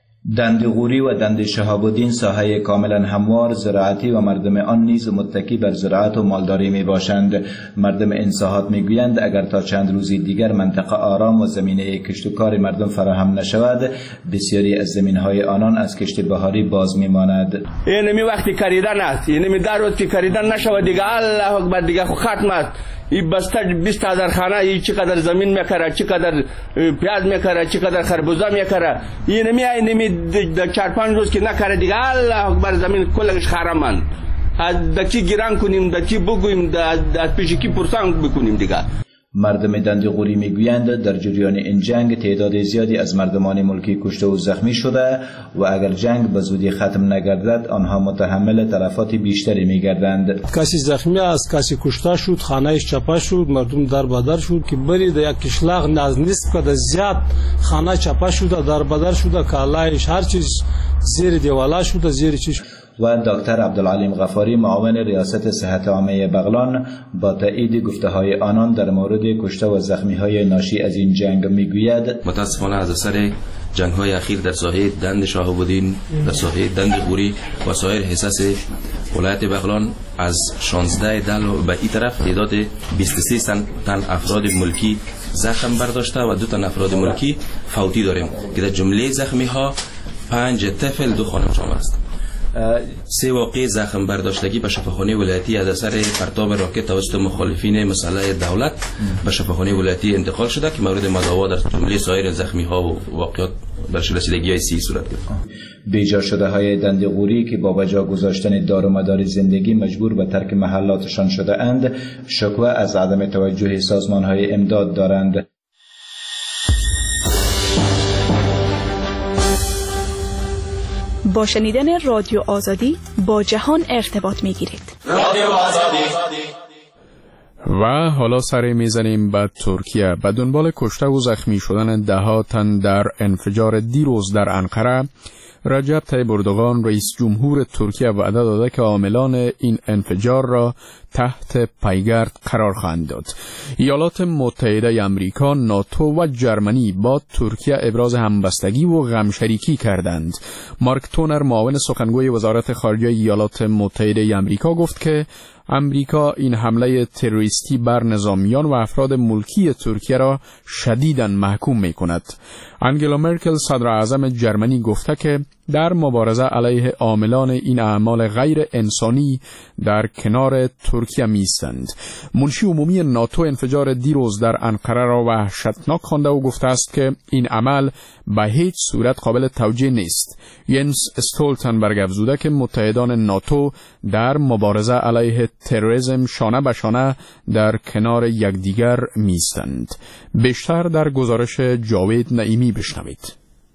دندقوری و دند شهاب الدین ساحه کاملا هموار زراعتی و مردم آن نیز متکی بر زراعت و مالداری می باشند. مردم این ساحات می گویند اگر تا چند روزی دیگر منطقه آرام و زمینه کشت و کار مردم فراهم نشود بسیاری از زمین های آنان از کشت بهاری باز می ماند. اینمی وقتی کریدن است، اینمی در وقت که کریدن نشود دیگه الله اکبر دیگه ختم است. این بسته 20,000 خانه ای چقدر زمین میکره، چقدر پیاز میکره، چقدر خربوزه میکره. اینمی در 4-5 روز که نکره دیگه الله اکبر زمین کلش خرمند. از دکی گیران کنیم، دکی بگویم، از پیشکی پرسان بکنیم دیگه. مردم دندقوری میگویند در جریان این جنگ تعداد زیادی از مردمان ملکی کشته و زخمی شده و اگر جنگ به زودی ختم نگردد آنها متحمل تلفات بیشتری میگردند. کسی زخمی است، کسی کشته شد، خانه‌اش چپه شد، مردم در بدر شد که بری در یک کشلاق نزدیک کده زیاد خانه چپه شده، در بدر شده، کالایش هر چیز زیر دیوالا شده، زیر چیز. و دکتر عبدالعلیم غفاری معاون ریاست صحت عامه بغلان با تایید گفته های آنان در مورد کشته و زخمی های ناشی از این جنگ میگوید متاسفانه از اثر جنگ های اخیر در ساحه دند شهاب‌الدین، در ساحه دندقوری و سایر حصص ولایت بغلان از 16 دل به این طرف تعداد 23 تن افراد ملکی زخم برداشته و 2 تن افراد ملکی فوتی داریم که در جمله زخمی ها 5 طفل 2 خانم شامل است. 3 واقع زخم برداشتگی به شفاخانه ولایتی از اثر پرتاب راکت توسط مخالفین مسلح دولت به شفاخانه ولایتی انتقال شده که مورد مداوا در جمله سایر زخمی ها و واقعات برش رسیدگی های 30 صورت گرفت. بیجا شده های دندقوری که با بجا گذاشتن دار و مدار زندگی مجبور به ترک محلاتشان شده اند شکوه از عدم توجه سازمان های امداد دارند. با شنیدن رادیو آزادی با جهان ارتباط میگیرید. رادیو آزادی. و حالا سری میزنیم به ترکیه. به دنبال کشته و زخمی شدن 10 تن در انفجار دیروز در انقره، رجب طیب اردوغان رئیس جمهور ترکیه وعده داده که عاملان این انفجار را تحت پیگرد قرار خواهند داد. ایالات متحده آمریکا، ناتو و جرمنی با ترکیه ابراز همبستگی و غمشریکی کردند. مارک تونر معاون سخنگوی وزارت خارجه ایالات متحده آمریکا گفت که امریکا این حمله تروریستی بر نظامیان و افراد ملکی ترکیه را شدیداً محکوم می‌کند. انگلا مرکل صدر اعظم جرمنی گفته که در مبارزه علیه عاملان این اعمال غیر انسانی در کنار ترکیه میستند. منشی عمومی ناتو انفجار دیروز در انقره را وحشتناک خوانده و گفته است که این عمل به هیچ صورت قابل توجیه نیست. ینس استولتنبرگ افزوده که متحدان ناتو در مبارزه علیه تروریسم شانه به شانه در کنار یکدیگر میستند. بیشتر در گزارش جاوید نعیمی بشنوید.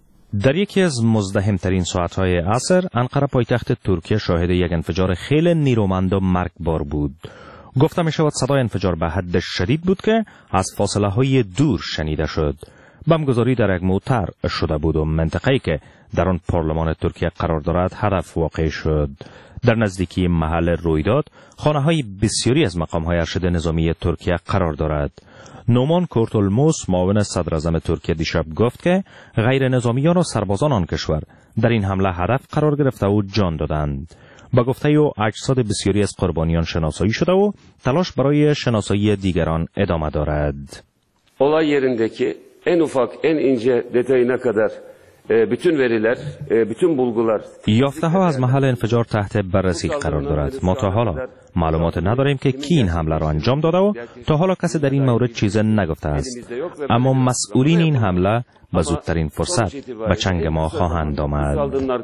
در یکی از مزدحمترین ساعتهای عصر، انقره پایتخت ترکیه شاهد یک انفجار خیلی نیرومند و مرگبار بود. گفته می شود صدای انفجار به حد شدید بود که از فاصله های دور شنیده شد. بمبگذاری در یک موتر شده بود و منطقه‌ای که در آن پارلمان ترکیه قرار دارد هدف واقع شد. در نزدیکی محل رویداد خانه‌های بسیاری از مقام‌های ارشد نظامی ترکیه قرار دارد. نومان کورتولموس معاون صدر اعظم ترکیه دیشب گفت که غیر نظامیان و سربازان آن کشور در این حمله هدف قرار گرفته و جان دادند. با گفته او اجساد بسیاری از قربانیان شناسایی شده و تلاش برای شناسایی دیگران ادامه دارد. olay yerindeki en ufak en ince detayına kadar bütün veriler, bütün bulgular. یافته ها از محل انفجار تحت بررسی قرار دارد. ما تا حالا معلومات نداریم که کی این حمله را انجام داده و تا حالا کسی در این مورد چیز نگفته است. اما مسئولین این حمله به زودترین فرصت به چنگ ما خواهند آمد.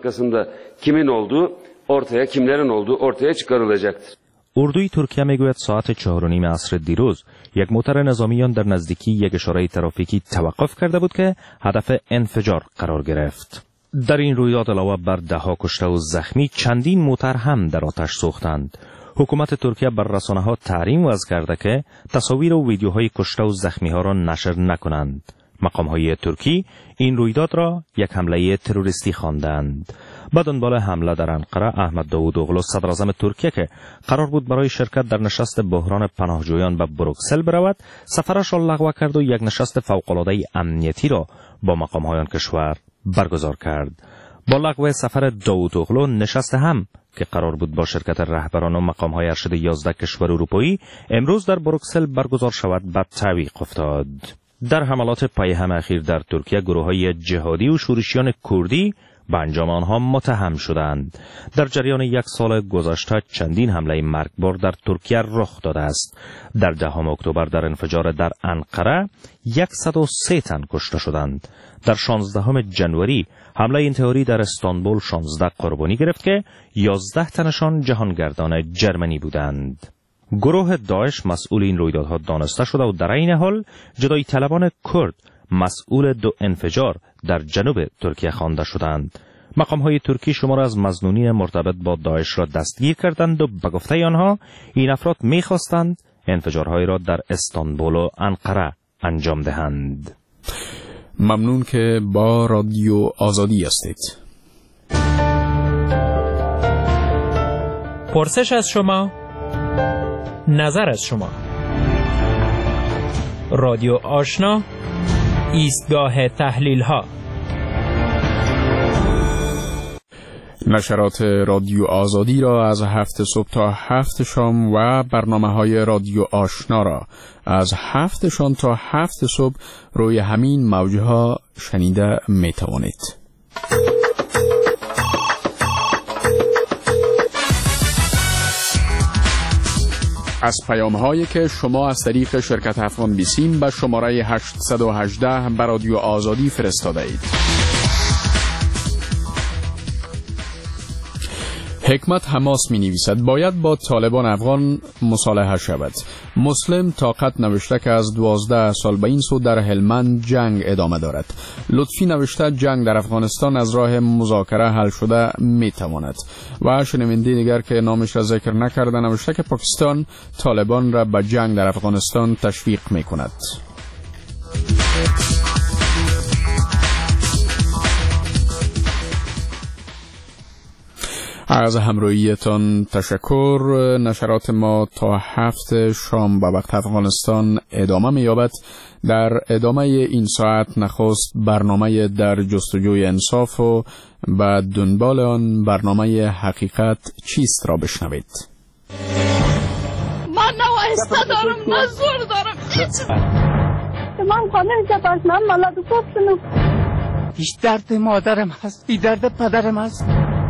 kimin olduğu ortaya, kimlerin olduğu ortaya çıkarılacaktır. اردوی ترکیه میگوید ساعت 4:30 عصر دیروز یک موتر نظامیان در نزدیکی یک اشاره ترافیکی توقف کرده بود که هدف انفجار قرار گرفت. در این رویداد علاوه بر 10 کشته و زخمی چندین موتر هم در آتش سوختند. حکومت ترکیه بر رسانه‌ها تحریم وضع کرده که تصاویر و ویدیوهای کشته و زخمی ها را نشر نکنند. مقام‌های ترکی این رویداد را یک حمله تروریستی خواندند. با دنبال حمله در انقره، احمد داوودوغلو صدر اعظم ترکیه که قرار بود برای شرکت در نشست بحران پناهجویان به بروکسل برود، سفرش را لغو کرد و یک نشست فوق‌العاده امنیتی را با مقام‌های آن کشور برگزار کرد. با لغو سفر داوودوغلو، نشست هم که قرار بود با شرکت رهبران و مقام‌های ارشد 11 کشور اروپایی امروز در بروکسل برگزار شود به تعویق افتاد. در حملات پیهم اخیر در ترکیه گروه‌های جهادی و شورشیان کردی به انجام آنها متهم شدند. در جریان یک سال گذشته چندین حمله مرگبار در ترکیه رخ داده است. در 10 اکتبر در انفجار در انقره 103 تن کشته شدند. در 16 جنوری حمله انتحاری در استانبول 16 قربانی گرفت که 11 تنشان جهانگردان جرمنی بودند. گروه داعش مسئول این رویدادها دانسته شده و در این حال جدایی طلبان کرد مسئول 2 انفجار در جنوب ترکیه خوانده شدند. مقام‌های ترکی شمار از مظنونین مرتبط با داعش را دستگیر کردند و به گفته آنها این افراد می‌خواستند انفجارهای را در استانبول و انقره انجام دهند. ممنون که با رادیو آزادی هستید. پرسش از شما، نظر از شما. رادیو آشنا، ایستگاه تحلیل ها. نشرات رادیو آزادی را از 7 صبح تا 7 شام و برنامه‌های رادیو آشنا را از 7 شام تا 7 صبح روی همین موج‌ها شنیده می‌توانید. از پیام‌هایی که شما از طریق شرکت افغان بیسیم به شماره 818 به رادیو آزادی فرستاده اید. حکمت حماس می نویسد باید با طالبان افغان مصالحه شود. مسلم طاقت نوشته که از 12 سال به این سو در هلمند جنگ ادامه دارد. لطفی نوشته جنگ در افغانستان از راه مذاکره حل شده می تواند. و شنونده دیگر که نامش را ذکر نکرده نوشته که پاکستان طالبان را به جنگ در افغانستان تشویق می کند. از همراهیتان تشکر. نشرات ما تا 7 شام به وقت افغانستان ادامه می‌یابد. در ادامه این ساعت نخست برنامه در جستجوی انصاف و بعد دنبال آن برنامه حقیقت چیست را بشنوید. من نه وایسته دارم نه زور دارم هیچ. من خانه که من ملت خوبشونم. هیچ درد مادرم هست، هیچ درد پدرم هست.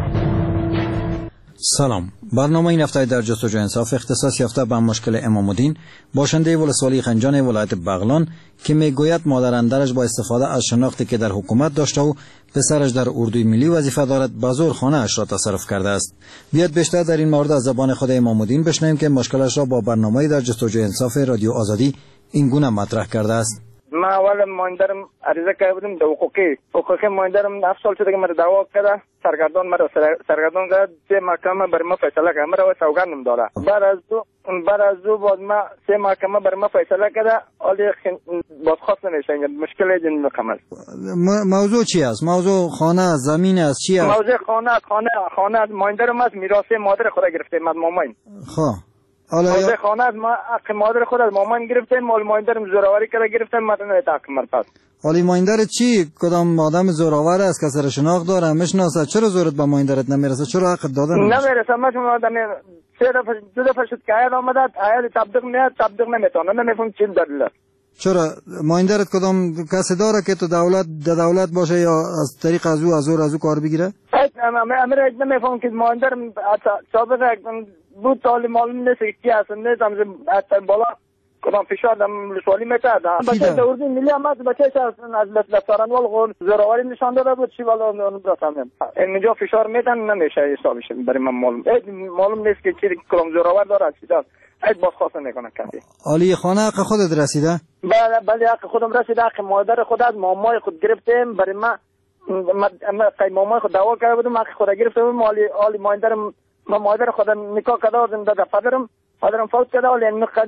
سلام. برنامه این هفته در جستجوی انصاف اختصاص یافته به مشکل امام الدین باشنده ولسوالی خنجان ولایت بغلان که میگوید مادر اندرش با استفاده از شناختی که در حکومت داشته و پسرش در اردوی ملی وظیفه دارد به زور خانه اش را تصرف کرده است. بیاد بیشتر در این مورد از زبان خود امام الدین بشنویم که مشکلش را با برنامه در جستجوی انصاف رادیو آزادی این گونه مطرح کرده است. ما اول مایندرم عریضه کرده بودم در حقوقی مایندرم 7 سال شده که مرا دعوا کرده سرگردان مرا سرگردان کرد چه محکمه بر ما فیصله کرد مرا سوگندم داده بعد از دو باز ما 3 محکمه بر ما فیصله کرده حالی بازخواست نمیشه مشکل جن رقم است. موضوع چی است؟ موضوع خانه زمین است چی است؟ موضوع خانه از مایندرم از میراث مادر خود گرفته از ماماین. خب حالا خانه از ما حق مادر خود از مامان گرفتیم مال مایندرم زوراوری کرده گرفتیم مردم تحقیم مرپس. حالی مایندر چی؟ کدام آدم زوراور است که سر شناخت داره میشناسه؟ چرا زورت به مایندرت نمیرسه؟ چرا حق دادن نمیرسه؟ من شما آدم 2 دفعه شد که آید آمده آید تبدیق میاد تبدیق نمیتونه نمیفهم چی دلیل است. چرا مایندرت کدام کسی داره که تو دولت باشه یا از طریق از او کار بگیره؟ امیر اجازه نمیفهم که مایندر سابق بود تالی معلوم نیست کی هست نیست هم بالا کدام فشار دم سوالی میتاد بچه دورد ملی هم بچه از لفتارنوال غور زوراوری نشان داده بود چی بالا اون دادم اینجا فشار میدن نمیشه حسابش برای من معلوم نیست که چی کدام زوراور داره چی داره اید بازخواست نکنه کسی. علی خانه حق خودت رسیده؟ بله حق خودم رسیده. حق مادر خود از مامای خود گرفتیم برای ما مامای خود دعوا کرده بودم حق خود گرفتم مالی مایندرم مادر خود نکاح کرده بودم داده پدرم فوت کرده ولی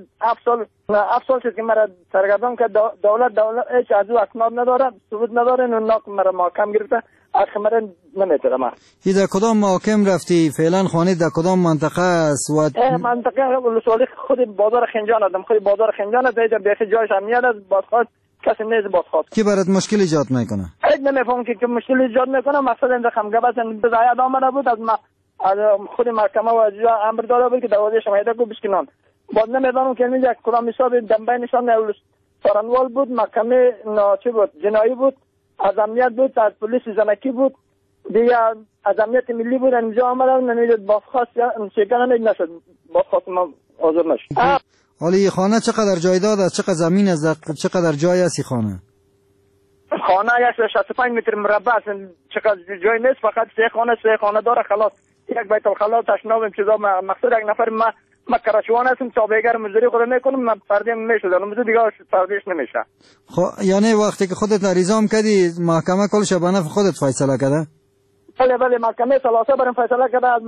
7 سال شد که مرا سرگردان کرد. دولت هیچ از او اسناد نداره ثبوت نداره ناک مرا محکم گرفته حق مرا نمیتونه. من در کدام محکم رفتی؟ فعلا خانه در کدام منطقه است؟ منطقه ولسوالی خود بازار خنجان ادم خود بازار خنجان است در بیخ جایش امنیت است بازخواست کسی نیست بازخواست کی برات مشکل ایجاد میکنه؟ هیچ نمیفهم که مشکل ایجاد میکنه. مقصد این رقم گبس بزاید آمده بود از خود محکمه و جا امر داده بود که دروازه شمایده کو بشکنان باز نمیدانم که اینجا کدام حساب دنبه نشان سارنوال بود محکمه چی بود جنایی بود از امنیت بود از پلیس زنکی بود دیگه از امنیت ملی بود اینجا آمدن نمیدید بازخواست شکر نشد بازخواست ما حاضر نشد. حالی خانه چقدر جایداد است؟ چقدر زمین است؟ چقدر جای است خانه؟ خانه 65 متر مربع است. چقدر جای نیست فقط 3 خانه داره خلاص یک بیت الخلا تشناب چیزا مقصد یک نفر ما ما کرچوان هستم تابعگر مزدوری خود میکنم من پرده میشه در مزدور دیگه پردهش نمیشه. خب یعنی وقتی که خودت عریضام کردی محکمه کل شبانه خودت فیصله کرده؟ بله محکمه ثلاثه برام فیصله کرده از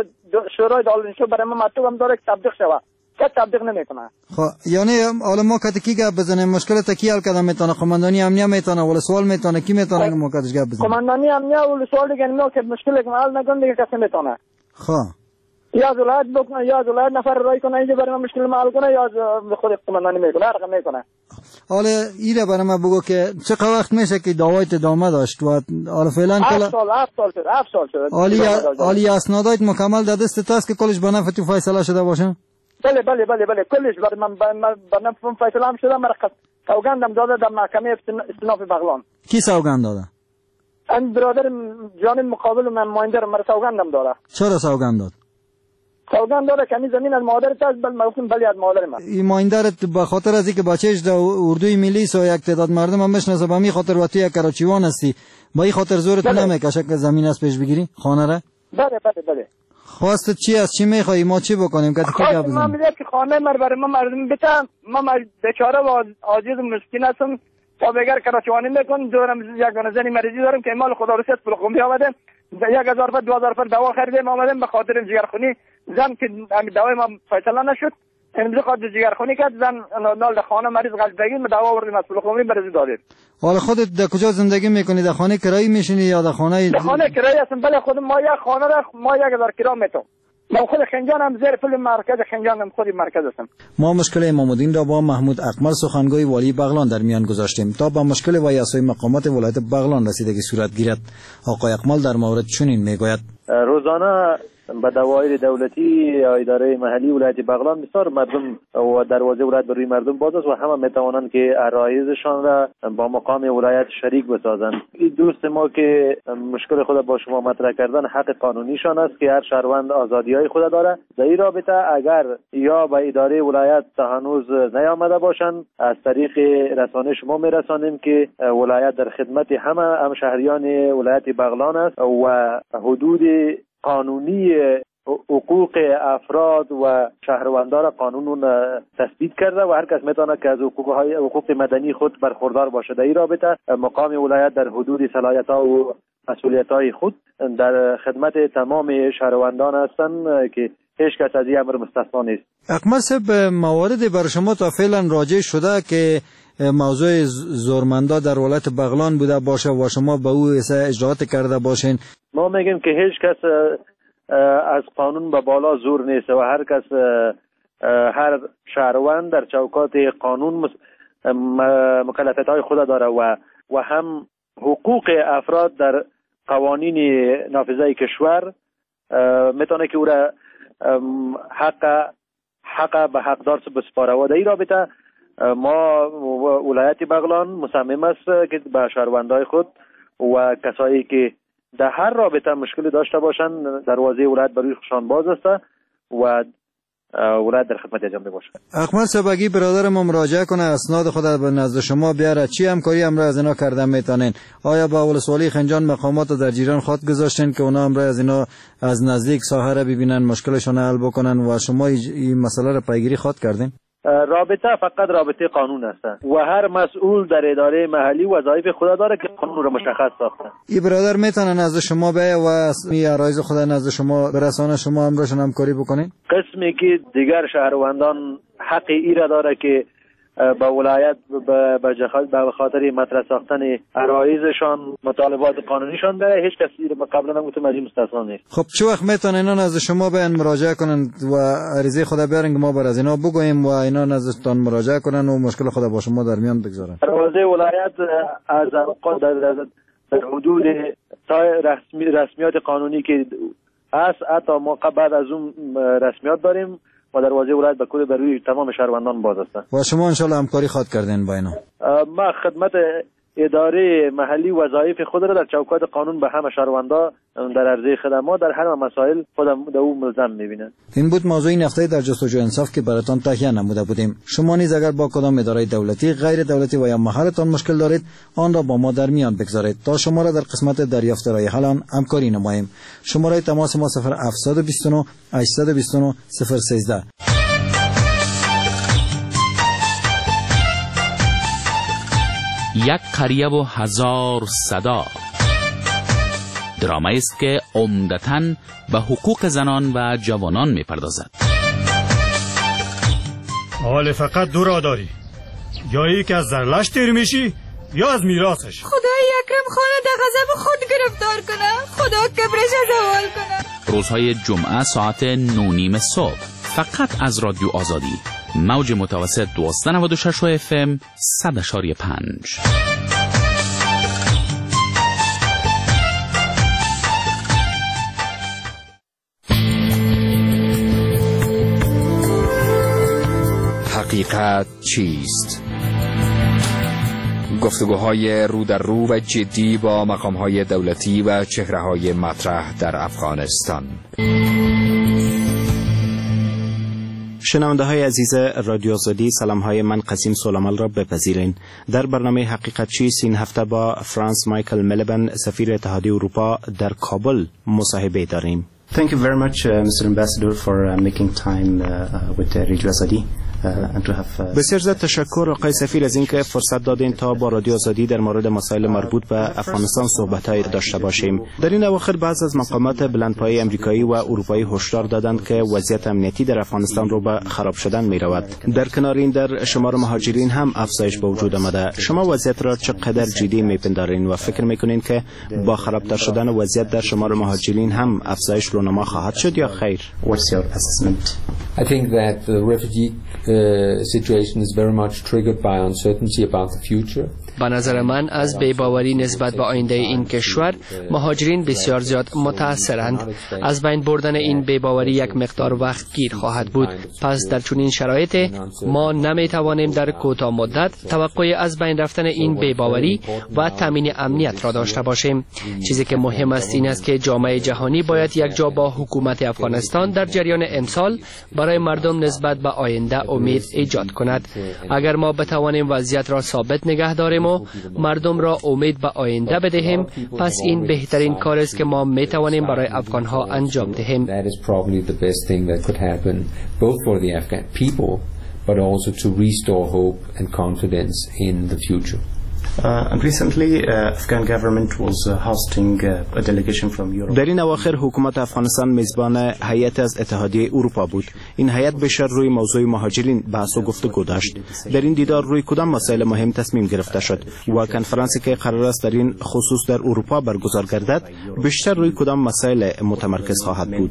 شورای دادگستری برای من مکتوب هم داره که تبدیق شود که تبدیق نمیکنه. خب یعنی حالا ما کتی گپ بزنیم مشکل کی حل کردن میتونه قماندانی امنیه میتونه ولی سوال میتونه کی میتونه که ما کتش گپ بزنیم قماندانی امنیه ولی سوال دیگه نمیاد که مشکلی که حل نکنه دیگه کسی میتونه. خب یا از ولایت بکنه یا از ولایت نفر رای کنه اینجا برای من مشکل حل کنه یا خود قماندانی میکنه هر رقم میکنه. حالا ایره برای من بگو که چقدر وقت میشه که دعوایت ادامه داشت و حالا فعلا کلا 7 سال شد. عالی اسنادات مکمل در دست است که کلش به نفع تو فیصله شده باشه؟ بله کلش برای من به نفع فیصله هم شده. مرا سوگندم داده در محکمه استیناف بغلان. کی سوگند داده؟ این برادر جانب مقابل من مایندر مرا سوگندم داده. چرا سوگند داد؟ سوگند داده که زمین از مادرت است. بل گفتم بله از مادر من. این مایندرت به خاطر از اینکه بچه‌اش در اردوی ملی سو یک تعداد مردم هم میشناسه به می خاطر و تو یک کراچیوان هستی با این خاطر زورت نمیکشه که زمین از پیش بگیری خانه را؟ بله خواستت چی از چی میخوای ما چی بکنیم که کی گپ من میگم که خانه برای من مردم بتم من بیچاره و عاجز و مسکین هستم تابعگر کراچوانی میکن دورم یک دونه زنی مریضی دارم که مال خدا رسید پول خونی آمدم 1000 تا 2000 تا دوا خریدم آمدم به خاطر جگرخونی زن که دوای ما فیصله نشد امروز خاطر جگرخونی کرد زن نال خانه مریض قلبگی ما دوا آوردیم از پول خونی مریض دادیم. حالا خودت در کجا زندگی میکنی؟ در خانه کرایی میشینی یا در خانه کرایی هستم؟ بله خود ما یک خانه را ما 1000 کرا میتونم. ما خود خنجانم زیر پل مرکز خنجانم خودی مرکز هستم. ما مشکل امام‌الدین را با محمود اکمل سخنگوی والی بغلان در میان گذاشتیم تا با مشکل و یاسای مقامات ولایت بغلان رسیدگی صورت گیرد. آقای اکمل در مورد چنین میگوید: روزانه به دوایر دولتی یا اداره محلی ولایت بغلان بسیار مردم و دروازه ولایت بر روی مردم باز است و همه میتوانند که عرایضشان را با مقام ولایت شریک بسازند. این دوست ما که مشکل خود با شما مطرح کردن حق قانونیشان است که هر شهروند آزادی‌های خود داره. در این رابطه اگر یا به اداره ولایت تا هنوز نیامده باشند از طریق رسانه شما میرسانیم که ولایت در خدمت همه شهریان ولایت بغلان است و حدود قانونی حقوق افراد و شهروندان قانون تثبیت کرده و هر کس میتونه که از حقوق مدنی خود برخوردار باشه. در این رابطه مقام ولایت در حدود صلاحیت‌ها و مسئولیت‌های خود در خدمت تمام شهروندان هستند که هیچ کس از این امر مستثنا نیست. اکمل صاحب، مواردی بر شما تا فعلا راجع شده که موضوع زورمندا در ولایت بغلان بوده باشه و شما به او اجراعات کرده باشین؟ ما میگیم که هیچ کس از قانون به بالا زور نیست و هر کس هر شهروند در چوکات قانون مکلفیت‌های خود داره و هم حقوق افراد در قوانین نافذه کشور میتونه که او را حق به حقدار بسپاره و در این رابطه ما ولایت بغلان مصمم است که به شهروندای خود و کسایی که در هر رابطه مشکلی داشته باشند دروازه ولایت برای خودشان باز است و ولایت در خدمت انجام باشه. اکمل صاحب، اگه برادر ما مراجعه کنه اسناد خود به نزد شما بیاره چی همکاری امرا از اینا کردن میتونین؟ آیا با ولسوالی خنجان مقامات در جیران خود گذاشتین که اونا امرا از اینا از نزدیک ساحه را ببینن مشکلشون حل بکنن و شما این مسئله را پیگیری خود کردین؟ رابطه فقط رابطه قانون است و هر مسئول در اداره محلی وظایف خود داره که قانون را مشخص ساخته. این برادر میتونه نزد شما بیاید و این عرایض خود نزد شما برسانه، شما امرشون همکاری بکنین؟ قسمی که دیگر شهروندان حق ای را داره که با ولایت به خاطر مطرح ساختن عرایضشان مطالبات قانونیشان داره، هیچ کسی قبلا نگفتم از این مستثنا نیست. خب چه وقت میتونن اینا نزد شما بیان مراجعه کنن و عریضه خود بیارن که ما بر از اینا بگوییم و اینا نزدتان مراجعه کنن و مشکل خود با شما در میان بگذارن؟ عرایض ولایت از در حدود رسمیات قانونی که هست حتی ما بعد از اون رسمیات داریم و دروازه ولایت به کل بروی تمام شهروندان باز است. و شما ان شاء الله همکاری خواهد کردین با اینا؟ ما خدمت اداره محلی وظایف خود را در چوکات قانون به همه شهروندا در عرضه خدمات در هر مسائل خودم در او ملزم می‌بینند. این بود موضوع این هفته در جستجو انصاف که براتان تهیه نموده بودیم. شما نیز اگر با کدام اداره دولتی، غیر دولتی و یا محلتان مشکل دارید، آن را با ما در میان بگذارید تا شما را در قسمت دریافت رای حل آن همکاری نماییم. شماره تماس ما 0729 829 013. یک قریه و هزار صدا، درامایی است که عمدتاً به حقوق زنان و جوانان می‌پردازد. حال فقط دو راه داری، یا یکی از زرلش تیر میشی یا از میراثش. خدای اکرم خانه در غضب خود گرفتار کنه، خدا کبرش زوال کنه. روزهای جمعه ساعت 9:30 صبح فقط از رادیو آزادی، موج متوسط 1296 FM 100.5. حقیقت چیست؟ گفتگوهای رو در رو و جدی با مقامهای دولتی و چهره‌های مطرح در افغانستان. شنونده های عزیز رادیو آزادی، سلام های من قسیم سولمال را بپذیرین. در برنامه حقیقت چیست این هفته با فرانس مایکل ملیبن، سفیر اتحادیه اروپا در کابل مصاحبه داریم. Thank you very much, Mr. Ambassador, for making time with Radio Azadi. بسیار زیاد تشکر آقای سفیر از اینکه فرصت دادین تا با رادیو آزادی در مورد مسائل مربوط به افغانستان صحبت‌های داشته باشیم. در این اواخر بعض از مقامات بلندپایه آمریکایی و اروپایی هشدار دادند که وضعیت امنیتی در افغانستان رو به خراب شدن می‌رود. در کنار این در شمار مهاجرین هم افزایش به وجود آمده. شما وضعیت را چقدر جدی می‌پندارین و فکر می‌کنین که با خرابتر شدن وضعیت در شمار مهاجرین هم افزایش رونما خواهد شد یا خیر؟ What's your assessment? I think that the refugee situation is very much triggered by uncertainty about the future. به نظر من از بی‌باوری نسبت به آینده این کشور مهاجرین بسیار زیاد متأثرند. از بین بردن این بی‌باوری یک مقدار وقت گیر خواهد بود. پس در چنین شرایطی ما نمی‌توانیم در کوتاه مدت توقع از بین رفتن این بی‌باوری و تامین امنیت را داشته باشیم. چیزی که مهم است این است که جامعه جهانی باید یک جا با حکومت افغانستان در جریان امسال برای مردم نسبت به آینده امید ایجاد کند. اگر ما بتوانیم وضعیت را ثابت نگه داریم و مردم را امید به آینده بدهیم، پس این بهترین کار است که ما می توانیم برای افغان ها انجام دهیم. That is probably the best thing that could happen both for the Afghan people but also to restore hope and confidence in the future. And recently Afghan government was hosting a delegation from Europe. در این اواخر حکومت افغانستان میزبان هیئت از اتحادیه اروپا بود. این هیئت بیشتر روی موضوع مهاجرین بحث و گفتگو داشت. در این دیدار روی کدام مسائل مهم تصمیم گرفته شد و کنفرانسی که قرار است در این خصوص در اروپا برگزار گردد بیشتر روی کدام مسائل متمرکز خواهد بود؟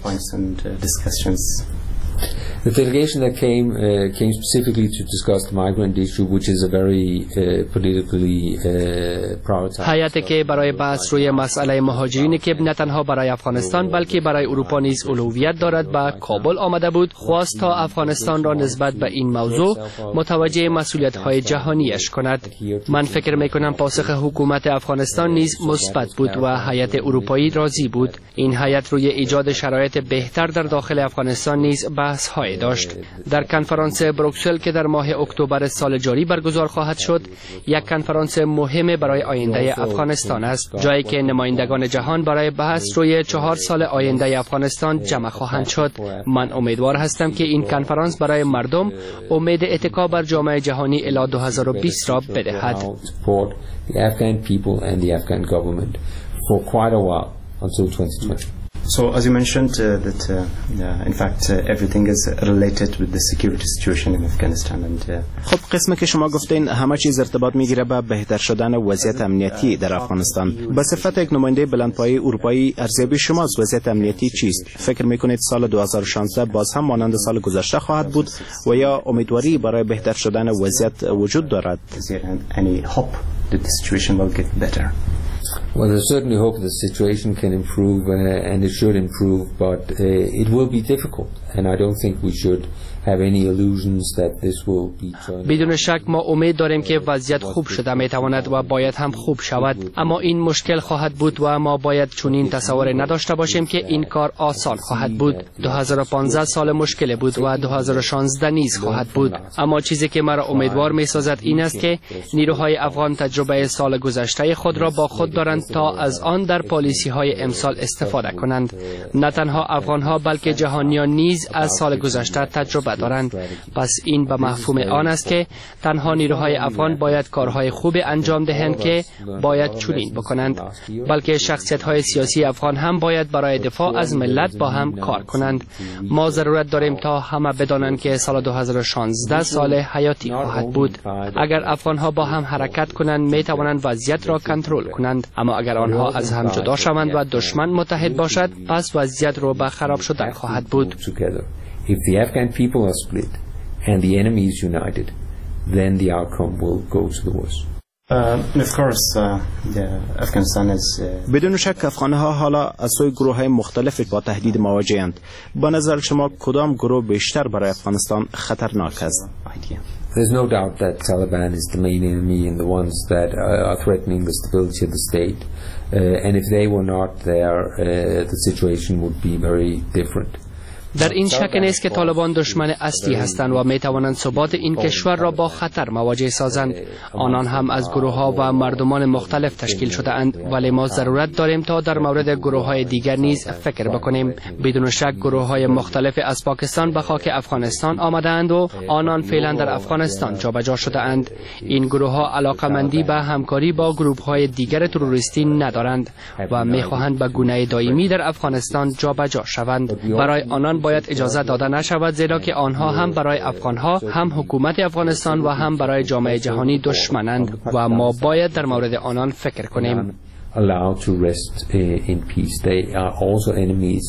The delegation that came specifically to discuss the migrant issue, which is a very politically prioritized. هیئتی که برای بحث روی مسئله مهاجرینی که نه تنها برای افغانستان بلکه برای اروپا نیز اولویت دارد به کابل آمده بود، خواست تا افغانستان را نسبت به این موضوع متوجه مسئولیت‌های جهانیش کند. من فکر می‌کنم پاسخ حکومت افغانستان نیز مثبت بود و هیئت اروپایی راضی بود. این هیئت روی ایجاد شرایط بهتر در داخل افغانستان نیز بحث‌های داشت. در کنفرانس بروکسل که در ماه اکتبر سال جاری برگزار خواهد شد، یک کنفرانس مهم برای آینده افغانستان است، جایی که نمایندگان جهان برای بحث روی 4 سال آینده افغانستان جمع خواهند شد. من امیدوار هستم که این کنفرانس برای مردم امید اتکا بر جامعه جهانی الی 2020 را بدهد. So, as you mentioned, that in fact everything is related with the security situation in Afghanistan and خب قسمی که شما گفتین همه چیز ارتباط میگیره به بهتر شدن وضعیت امنیتی در افغانستان. به صفت یک نماینده بلندپایه اروپایی ارزیابی شما از وضعیت امنیتی چیست؟ فکر میکنید سال 2016 باز هم مانند سال گذشته خواهد بود و یا امیدواری برای بهتر شدن وضعیت وجود دارد؟ Any hope that the situation will get better? Well, I certainly hope the situation can improve and it should improve, but it will be difficult, and I don't think we should have any illusions that this will be turned. بدون شک ما امید داریم که وضعیت خوب شده میتواند و باید هم خوب شود، اما این مشکل خواهد بود و ما باید چنین تصور نداشته باشیم که این کار آسان خواهد بود. 2015 سال مشکل بود و 2016 نیز خواهد بود، اما چیزی که مرا امیدوار میسازد این است که نیروهای افغان تجربه سال گذشته خود را با خود دارند تا از آن در پالیسی های امسال استفاده کنند. نه تنها افغان ها بلکه جهانیان نیز از سال گذشته تجربه دارند. پس این به مفهوم آن است که تنها نیروهای افغان باید کارهای خوب انجام دهند که باید چنین بکنند، بلکه شخصیت های سیاسی افغان هم باید برای دفاع از ملت با هم کار کنند. ما ضرورت داریم تا همه بدانند که سال 2016 سال حیاتی خواهد بود. اگر افغان ها با هم حرکت کنند می توانند وضعیت را کنترل کنند، اما اگر آنها از هم جدا شوند و دشمن متحد باشد پس وضعیت رو به خراب شدن خواهد بود. If the Afghan people are split and the enemy is united, then the outcome will go to the worst. Of course, Afghanistan is. بدون شک افغانها حالا از سوی گروه‌های مختلف با تهدید مواجه‌اند. با نظر شما کدام گروه بیشتر برای افغانستان خطرناک است؟ There's no doubt that Taliban is the main enemy and the ones that are threatening the stability of the state. And if they were not there, the situation would be very different. در این شک نیست که طالبان دشمن اصلی هستند و می توانند ثبات این کشور را با خطر مواجه سازند. آنان هم از گروه ها و مردمان مختلف تشکیل شده اند، ولی ما ضرورت داریم تا در مورد گروه های دیگر نیز فکر بکنیم. بدون شک گروه های مختلف از پاکستان به خاک افغانستان آمده اند و آنان فعلا در افغانستان جابجا شده اند. این گروه ها علاقمندی به همکاری با گروه های دیگر تروریستی ندارند و می خواهند به گونه دائمی در افغانستان جابجا شوند. برای آنان باید اجازه داده نشود، زیرا که آنها هم برای افغانها، هم حکومت افغانستان و هم برای جامعه جهانی دشمنند و ما باید در مورد آنان فکر کنیم. Allowed to rest in peace. They are also enemies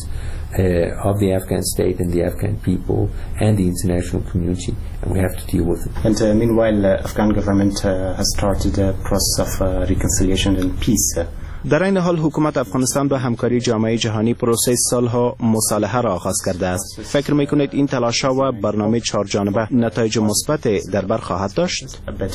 of the Afghan state and the Afghan people and the international community, and we have to deal with it. And meanwhile, Afghan government has started a process of reconciliation and peace. در این حال حکومت افغانستان با همکاری جامعه جهانی پروسه سالها مصالحه را آغاز کرده است. فکر میکنید این تلاش‌ها و برنامه چهار جانبه نتایج مثبت در بر خواهد داشت؟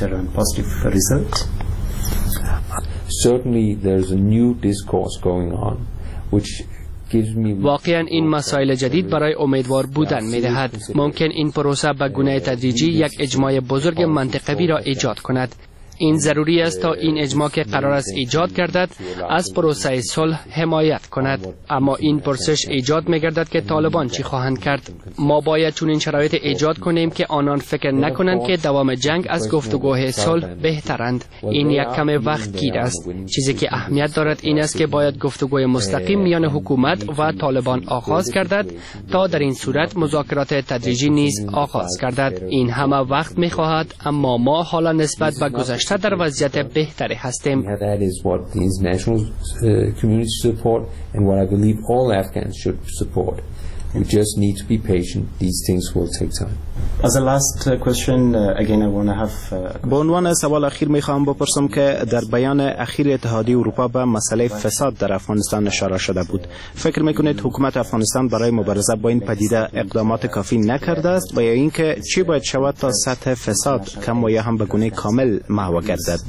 Certainly there's a new discourse going on which واقعا این مسائل جدید برای امیدوار بودن می‌دهد. ممکن این پروسه به گونه تدریجی یک اجماع بزرگ منطقوی را ایجاد کند. این ضروری است تا این اجماع که قرار است ایجاد گردد از پروسه صلح حمایت کند. اما این پرسش ایجاد می‌گردد که طالبان چی خواهند کرد. ما باید چون این شرایط ایجاد کنیم که آنان فکر نکنند که دوام جنگ از گفتگوهای صلح بهترند. این یک کم وقت گیر است. چیزی که اهمیت دارد این است که باید گفتگوی مستقیم میان حکومت و طالبان آغاز گردد تا در این صورت مذاکرات تدریجی نیز آغاز گردد. این همه وقت می‌خواهد، اما ما حالا نسبت به گذشته در وضعیت بهتری هستیم. That is what the international community support and what I believe all Afghans should support. We just need to be patient. These things will take time. As a last question, again I want to have به عنوان سوال اخیر میخوام بپرسم که در بیان اخیر اتحادیه اروپا به مسئله فساد در افغانستان اشاره شده بود. فکر میکنید حکومت افغانستان برای مبارزه با این پدیده اقدامات کافی نکرده است و یا اینکه چی باید شود تا سطح فساد کم و یا هم به گونه کامل محو گردد؟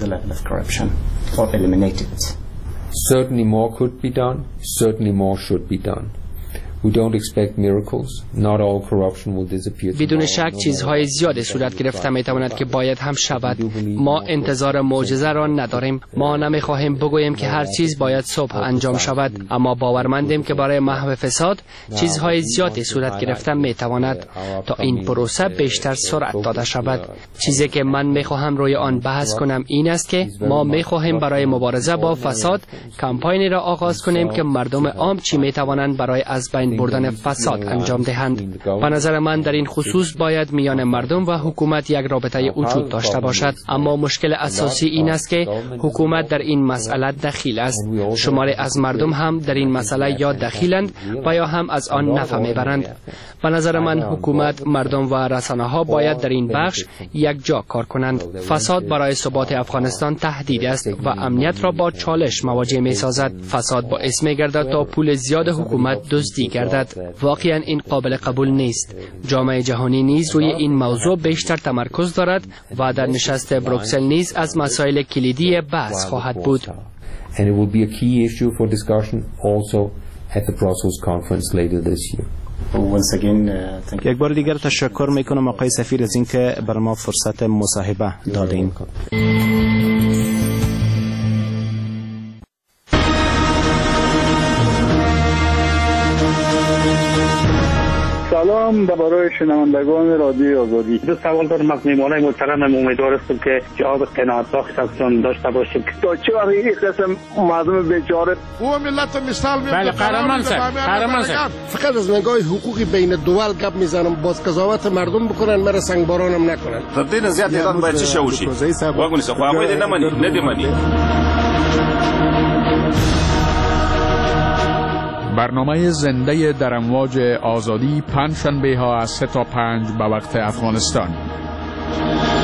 Certainly more could be done. Certainly more should be done. We don't expect miracles. Not all corruption will disappear. بدون شک چیزهای زیادی صورت گرفته میتواند که باید هم شود. ما انتظار معجزه را نداریم. ما نمیخواهیم بگوییم که هر چیز باید صبح انجام شود، اما باورمندیم که برای محو فساد چیزهای زیادی صورت گرفته میتواند تا این پروسه بیشتر سرعت داده شود. چیزی که من میخواهم روی آن بحث کنم این است که ما میخواهیم برای مبارزه با فساد کمپینی را آغاز کنیم که مردم عام چی میتوانند برای از بین پایین بردن فساد انجام دهند. به نظر من در این خصوص باید میان مردم و حکومت یک رابطه وجود داشته باشد، اما مشکل اساسی این است که حکومت در این مسئله دخیل است. شماری از مردم هم در این مسئله یا دخیلند و یا هم از آن نفع میبرند. به نظر من حکومت، مردم و رسانه‌ها باید در این بخش یک جا کار کنند. فساد برای ثبات افغانستان تهدید است و امنیت را با چالش مواجه می‌سازد. فساد باعث می‌گردد تا پول زیاد حکومت دزدی گردد. واقعاً این قابل قبول نیست. جامعه جهانی نیز روی این موضوع بیشتر تمرکز دارد و در نشست بروکسل نیز از مسائل کلیدی بحث خواهد بود. And it will be a key issue for discussion also at the Brussels conference later this year. یک بار دیگر تشکر میکنم آقای سفیر از اینکه بر ما فرصت مصاحبه دادین. سلام برای شنوندگان رادیوی آزادی. دو سوال دارم از میهمانای محترمم. امیدوار هستم که جواب قناعت بخش ازشون داشته باشیم. تا چه وقت این قسم مردم بیچاره او ملت مثال میاد. بله قهرمان صاحب. فقط از نگاه حقوقی بین دول گپ میزنم، باز قضاوت مردم بکنن، مرا سنگبارانم نکنن. تر دې نه زیات ایران باید څه وشي. واګونی څه خو هغه دې نه مني، نه دې مني. برنامه زنده در امواج آزادی پنجشنبه ها از 3 تا 5 به وقت افغانستان.